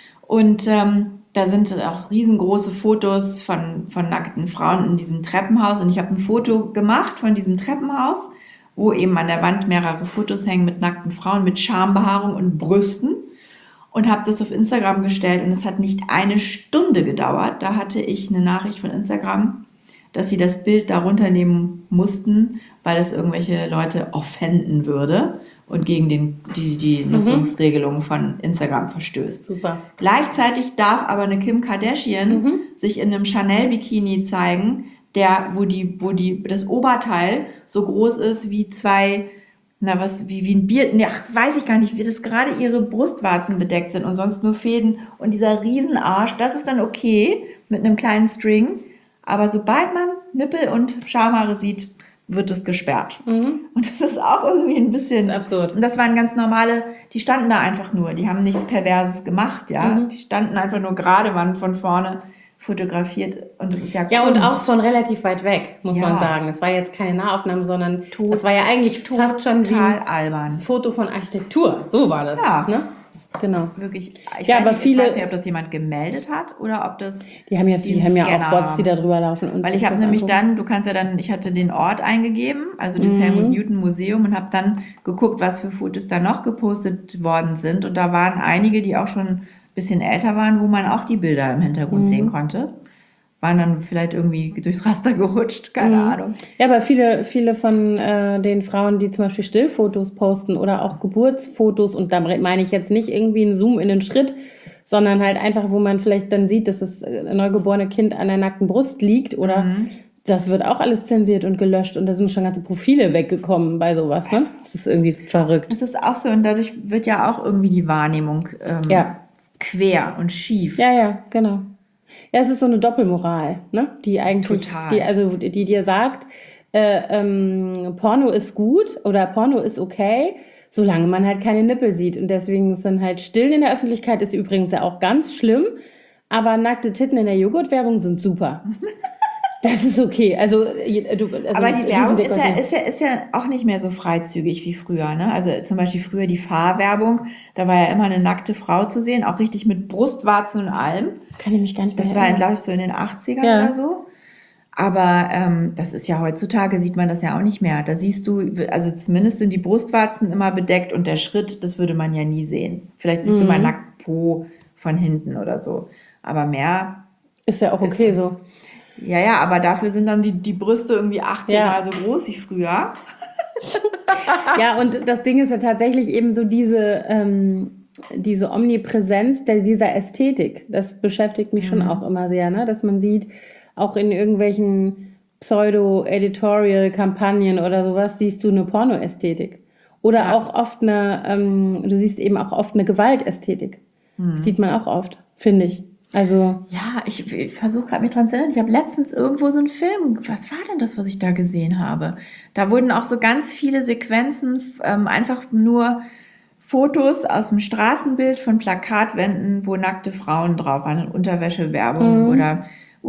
Und ähm, da sind auch riesengroße Fotos von, von nackten Frauen in diesem Treppenhaus. Und ich habe ein Foto gemacht von diesem Treppenhaus, wo eben an der Wand mehrere Fotos hängen mit nackten Frauen, mit Schambehaarung und Brüsten. Und habe das auf Instagram gestellt und es hat nicht eine Stunde gedauert. Da hatte ich eine Nachricht von Instagram, dass sie das Bild da runternehmen mussten, weil es irgendwelche Leute offenden würde und gegen den, die, die Nutzungsregelungen von Instagram verstößt.
Super.
Gleichzeitig darf aber eine Kim Kardashian
Mhm.
sich in einem Chanel-Bikini zeigen, der, wo, die, wo die, das Oberteil so groß ist wie zwei, na was, wie, wie ein Bier, ne, ach, weiß ich gar nicht, wie das gerade ihre Brustwarzen bedeckt sind und sonst nur Fäden und dieser Riesenarsch, das ist dann okay mit einem kleinen String, aber sobald man Nippel und Schamhaare sieht, wird es gesperrt.
Mhm.
Und das ist auch irgendwie ein bisschen...
Das ist absurd.
Und das waren ganz normale, die standen da einfach nur, die haben nichts Perverses gemacht, ja.
Mhm.
Die standen einfach nur gerade, waren von vorne fotografiert und das ist ja Kunst.
Ja, und auch von relativ weit weg, muss
Ja.
man sagen. Es war jetzt keine Nahaufnahme, sondern
Tot-
das war ja eigentlich fast schon wie
total
ein
albern.
Foto von Architektur. So war das.
Ja.
Ne? Genau.
Wirklich. Ich
Ja,
weiß
aber
nicht,
viele-
ich weiß nicht, ob das jemand gemeldet hat oder ob das...
Die haben ja, die
diesen
haben ja
Scanner
auch Bots, die da drüber laufen. Und
Weil
sich
ich habe
das
nämlich
angucken.
dann, du kannst ja dann, ich hatte den Ort eingegeben, also das
Mhm.
Helmut Newton Museum und habe dann geguckt, was für Fotos da noch gepostet worden sind. Und da waren einige, die auch schon ein bisschen älter waren, wo man auch die Bilder im Hintergrund
Mhm.
sehen konnte. Waren dann vielleicht irgendwie durchs Raster gerutscht, keine
Mhm.
Ahnung.
Ja, aber viele, viele von äh, den Frauen, die zum Beispiel Stillfotos posten oder auch Geburtsfotos, und da meine ich jetzt nicht irgendwie einen Zoom in den Schritt, sondern halt einfach, wo man vielleicht dann sieht, dass das äh, neugeborene Kind an der nackten Brust liegt oder
Mhm.
das wird auch alles zensiert und gelöscht und da sind schon ganze Profile weggekommen bei sowas, ne? Das ist irgendwie verrückt.
Das ist auch so und dadurch wird ja auch irgendwie die Wahrnehmung ähm,
Ja.
quer und schief.
Ja, ja, genau. Ja, es ist so eine Doppelmoral, ne? Die eigentlich,
Total.
die, also die dir sagt, äh, ähm, Porno ist gut oder Porno ist okay, solange man halt keine Nippel sieht. Und deswegen sind halt Stillen in der Öffentlichkeit ist übrigens ja auch ganz schlimm, aber nackte Titten in der Joghurtwerbung sind super. Das ist okay. Also, je- du, also
Aber die Werbung ist ja,
Riesendekolleté.
ist, ja, ist ja auch nicht mehr so freizügig wie früher. Ne? Also zum Beispiel früher die Fahrwerbung, da war ja immer eine nackte Frau zu sehen, auch richtig mit Brustwarzen und allem.
Kann ich mich gar nicht
Das
mehr
war,
erinnern.
glaube ich, so in den achtzigern
Ja.
oder so. Aber ähm, das ist ja heutzutage, sieht man das ja auch nicht mehr. Da siehst du, also zumindest sind die Brustwarzen immer bedeckt und der Schritt, das würde man ja nie sehen. Vielleicht siehst du
Mhm.
mal nackt Po von hinten oder so. Aber mehr,
Ist ja auch okay so.
ja, ja, aber dafür sind dann die, die Brüste irgendwie achtzehn
Ja.
Mal so groß wie früher.
Ja, und das Ding ist ja tatsächlich eben so diese, ähm, diese Omnipräsenz der, dieser Ästhetik. Das beschäftigt mich schon
Mhm.
auch immer sehr, ne? Dass man sieht, auch in irgendwelchen Pseudo-Editorial-Kampagnen oder sowas, siehst du eine Pornoästhetik. Oder
Ja.
auch oft eine, ähm, du siehst eben auch oft eine Gewaltästhetik.
Mhm.
Sieht man auch oft, finde ich. Also,
Ja, ich, ich versuche gerade mich dran zu erinnern. Ich habe letztens irgendwo so einen Film. Was war denn das, was ich da gesehen habe? Da wurden auch so ganz viele Sequenzen, ähm, einfach nur Fotos aus dem Straßenbild von Plakatwänden, wo nackte Frauen drauf waren, Unterwäschewerbung
Mhm.
oder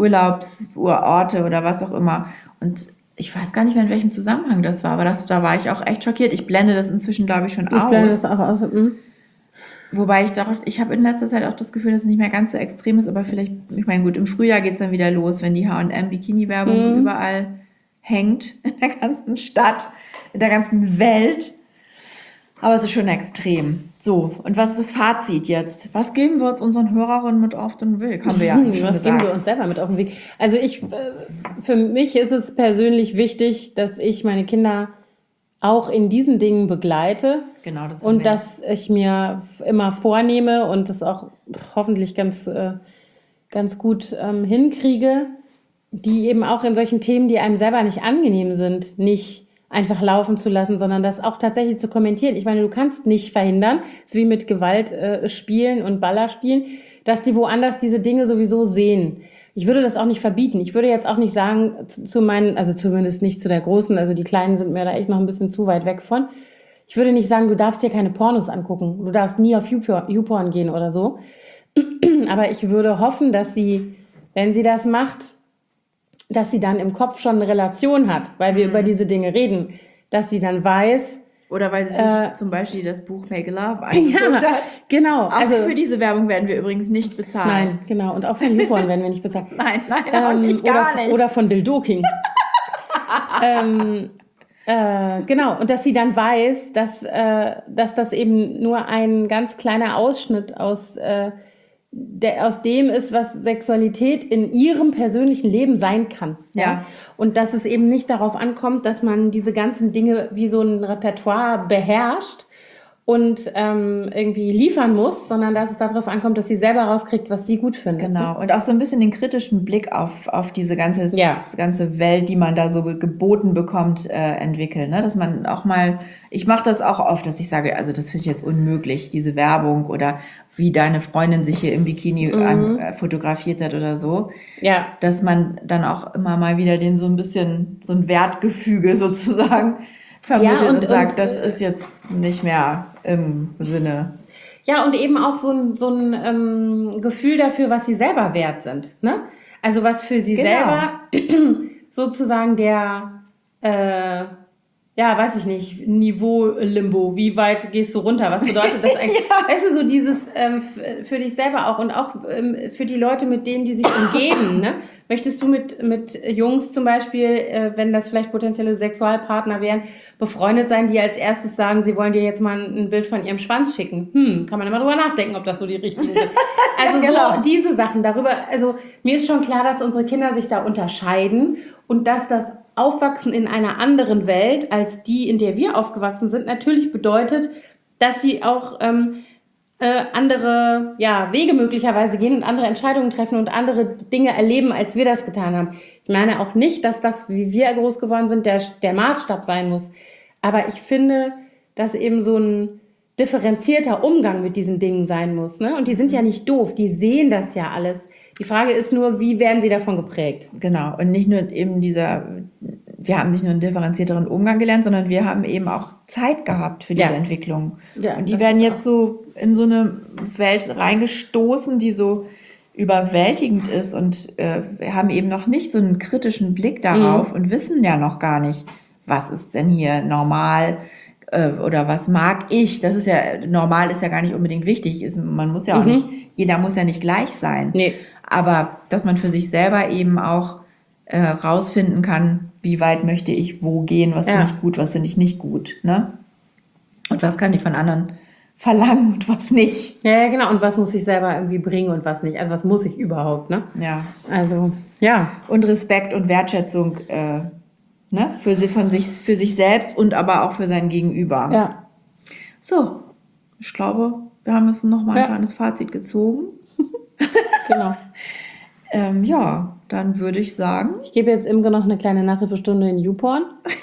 Urlaubsorte oder was auch immer. Und ich weiß gar nicht mehr, in welchem Zusammenhang das war, aber das, da war ich auch echt schockiert. Ich blende das inzwischen, glaube ich, schon
ich
aus.
blende das auch aus. Hm?
Wobei ich doch, ich habe in letzter Zeit auch das Gefühl, dass es nicht mehr ganz so extrem ist, aber vielleicht, ich meine, gut, im Frühjahr geht es dann wieder los, wenn die H und M-Bikini-Werbung
Mhm.
überall hängt, in der ganzen Stadt, in der ganzen Welt. Aber es ist schon extrem. So, und was ist das Fazit jetzt? Was geben wir uns unseren Hörerinnen mit auf den Weg? Haben wir ja eigentlich schon
Was geben wir
gesagt.
uns selber mit auf den Weg? Also ich, äh, für mich ist es persönlich wichtig, dass ich meine Kinder auch in diesen Dingen begleite
Genau, das haben
und
wir.
dass ich mir f- immer vornehme und das auch hoffentlich ganz, äh, ganz gut ähm, hinkriege, die eben auch in solchen Themen, die einem selber nicht angenehm sind, nicht einfach laufen zu lassen, sondern das auch tatsächlich zu kommentieren. Ich meine, du kannst nicht verhindern, es ist wie mit Gewalt äh, spielen und Ballerspielen, dass die woanders diese Dinge sowieso sehen. Ich würde das auch nicht verbieten. Ich würde jetzt auch nicht sagen zu, zu meinen, also zumindest nicht zu der Großen, also die Kleinen sind mir da echt noch ein bisschen zu weit weg von. Ich würde nicht sagen, du darfst dir keine Pornos angucken. Du darfst nie auf YouPorn YouPorn gehen oder so. Aber ich würde hoffen, dass sie, wenn sie das macht, dass sie dann im Kopf schon eine Relation hat, weil wir
Mhm.
über diese Dinge reden, dass sie dann weiß,
Oder weil sie sich
Äh,
zum Beispiel das Buch Make Love
ja,
angeguckt hat.
genau,
Auch
also
für diese Werbung werden wir übrigens nicht bezahlt.
nein, genau, und auch von YouPorn werden wir nicht bezahlt.
Nein, nein, auch
Ähm,
nicht, gar
oder,
nicht.
oder von Dildoking. ähm, äh, genau, und dass sie dann weiß, dass, äh, dass das eben nur ein ganz kleiner Ausschnitt aus, äh, der, aus dem ist, was Sexualität in ihrem persönlichen Leben sein kann.
Ja.
Und dass es eben nicht darauf ankommt, dass man diese ganzen Dinge wie so ein Repertoire beherrscht und ähm, irgendwie liefern muss, sondern dass es darauf ankommt, dass sie selber rauskriegt, was sie gut findet.
Genau, und auch so ein bisschen den kritischen Blick auf, auf diese ganze,
Ja.
ganze Welt, die man da so geboten bekommt, äh, entwickeln. Ne? Dass man auch mal, ich mache das auch oft, dass ich sage, also das finde ich jetzt unmöglich, diese Werbung oder wie deine Freundin sich hier im Bikini
Mhm.
an, äh, fotografiert hat oder so,
Ja,
dass man dann auch immer mal wieder den so ein bisschen, so ein Wertgefüge sozusagen vermittelt
Ja,
und,
und-
sagt,
und,
das
äh,
ist jetzt nicht mehr im Sinne.
ja, und eben auch so ein, so ein ähm, Gefühl dafür, was sie selber wert sind. Ne? Also was für sie
Genau.
selber sozusagen der, äh, ja, weiß ich nicht, Niveau-Limbo, wie weit gehst du runter? Was bedeutet das eigentlich?
Ja.
Weißt du, so dieses ähm, f- für dich selber auch und auch ähm, für die Leute, mit denen die sich umgeben. Ne? Möchtest du mit, mit Jungs zum Beispiel, äh, wenn das vielleicht potenzielle Sexualpartner wären, befreundet sein, die als erstes sagen, sie wollen dir jetzt mal ein ein Bild von ihrem Schwanz schicken? Hm, kann man immer drüber nachdenken, ob das so die richtigen sind. Also
Genau.
so diese Sachen darüber, also mir ist schon klar, dass unsere Kinder sich da unterscheiden und dass das Aufwachsen in einer anderen Welt als die, in der wir aufgewachsen sind, natürlich bedeutet, dass sie auch ähm, äh, andere ja, Wege möglicherweise gehen und andere Entscheidungen treffen und andere Dinge erleben, als wir das getan haben. Ich meine auch nicht, dass das, wie wir groß geworden sind, der, der Maßstab sein muss. Aber ich finde, dass eben so ein differenzierter Umgang mit diesen Dingen sein muss. Ne? Und die sind ja nicht doof, die sehen das ja alles. Die Frage ist nur, wie werden sie davon geprägt?
Genau. Und nicht nur eben dieser, wir haben nicht nur einen differenzierteren Umgang gelernt, sondern wir haben eben auch Zeit gehabt für diese
Ja.
Entwicklung.
Ja,
und die
das
werden
ist
jetzt so in so eine Welt reingestoßen, die so überwältigend ist und äh, wir haben eben noch nicht so einen kritischen Blick darauf
Mhm.
und wissen ja noch gar nicht, was ist denn hier normal äh, oder was mag ich. Das ist ja, normal ist ja gar nicht unbedingt wichtig. Ist, man muss ja auch
Mhm.
nicht, jeder muss ja nicht gleich sein.
Nee.
Aber dass man für sich selber eben auch äh, rausfinden kann, wie weit möchte ich wo gehen, was
Ja.
finde ich gut, was finde ich nicht gut. Ne? Und was kann ich von anderen verlangen und was nicht.
Ja, ja, genau. Und was muss ich selber irgendwie bringen und was nicht? Also was muss ich überhaupt, ne?
Ja.
Also, ja.
Und Respekt und Wertschätzung äh, ne? für, sie, von sich, für sich selbst und aber auch für sein Gegenüber.
Ja.
So, ich glaube, wir haben jetzt nochmal ein
Ja.
kleines Fazit gezogen.
Genau.
Ähm, ja, dann würde ich sagen,
Ich gebe jetzt Imke noch eine kleine Nachhilfestunde in YouPorn.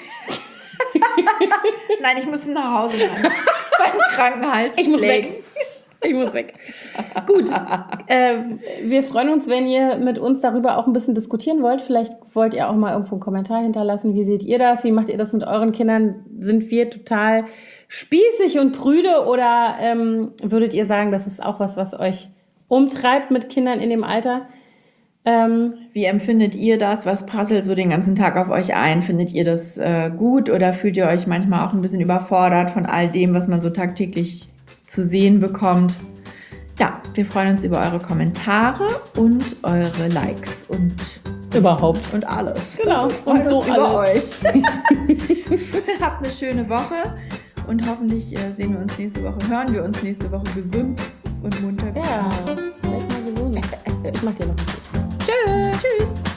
nein, ich muss nach Hause rein. Beim Krankenhals.
Ich muss weg. Ich muss weg. Gut. Äh, wir freuen uns, wenn ihr mit uns darüber auch ein bisschen diskutieren wollt. Vielleicht wollt ihr auch mal irgendwo einen Kommentar hinterlassen. Wie seht ihr das? Wie macht ihr das mit euren Kindern? Sind wir total spießig und prüde oder ähm, würdet ihr sagen, das ist auch was, was euch umtreibt mit Kindern in dem Alter? Ähm,
Wie empfindet ihr das? Was prasselt so den ganzen Tag auf euch ein? Findet ihr das äh, gut oder fühlt ihr euch manchmal auch ein bisschen überfordert von all dem, was man so tagtäglich zu sehen bekommt? Ja, wir freuen uns über eure Kommentare und eure Likes und
überhaupt.
und alles.
Genau,
Wir freuen
und so
uns über
alles.
euch. Habt eine schöne Woche und hoffentlich äh, sehen wir uns nächste Woche, hören wir uns nächste Woche gesund und munter.
Ja, bleib mal gesund. Ich mach dir noch.
Tschüss. Tschüss.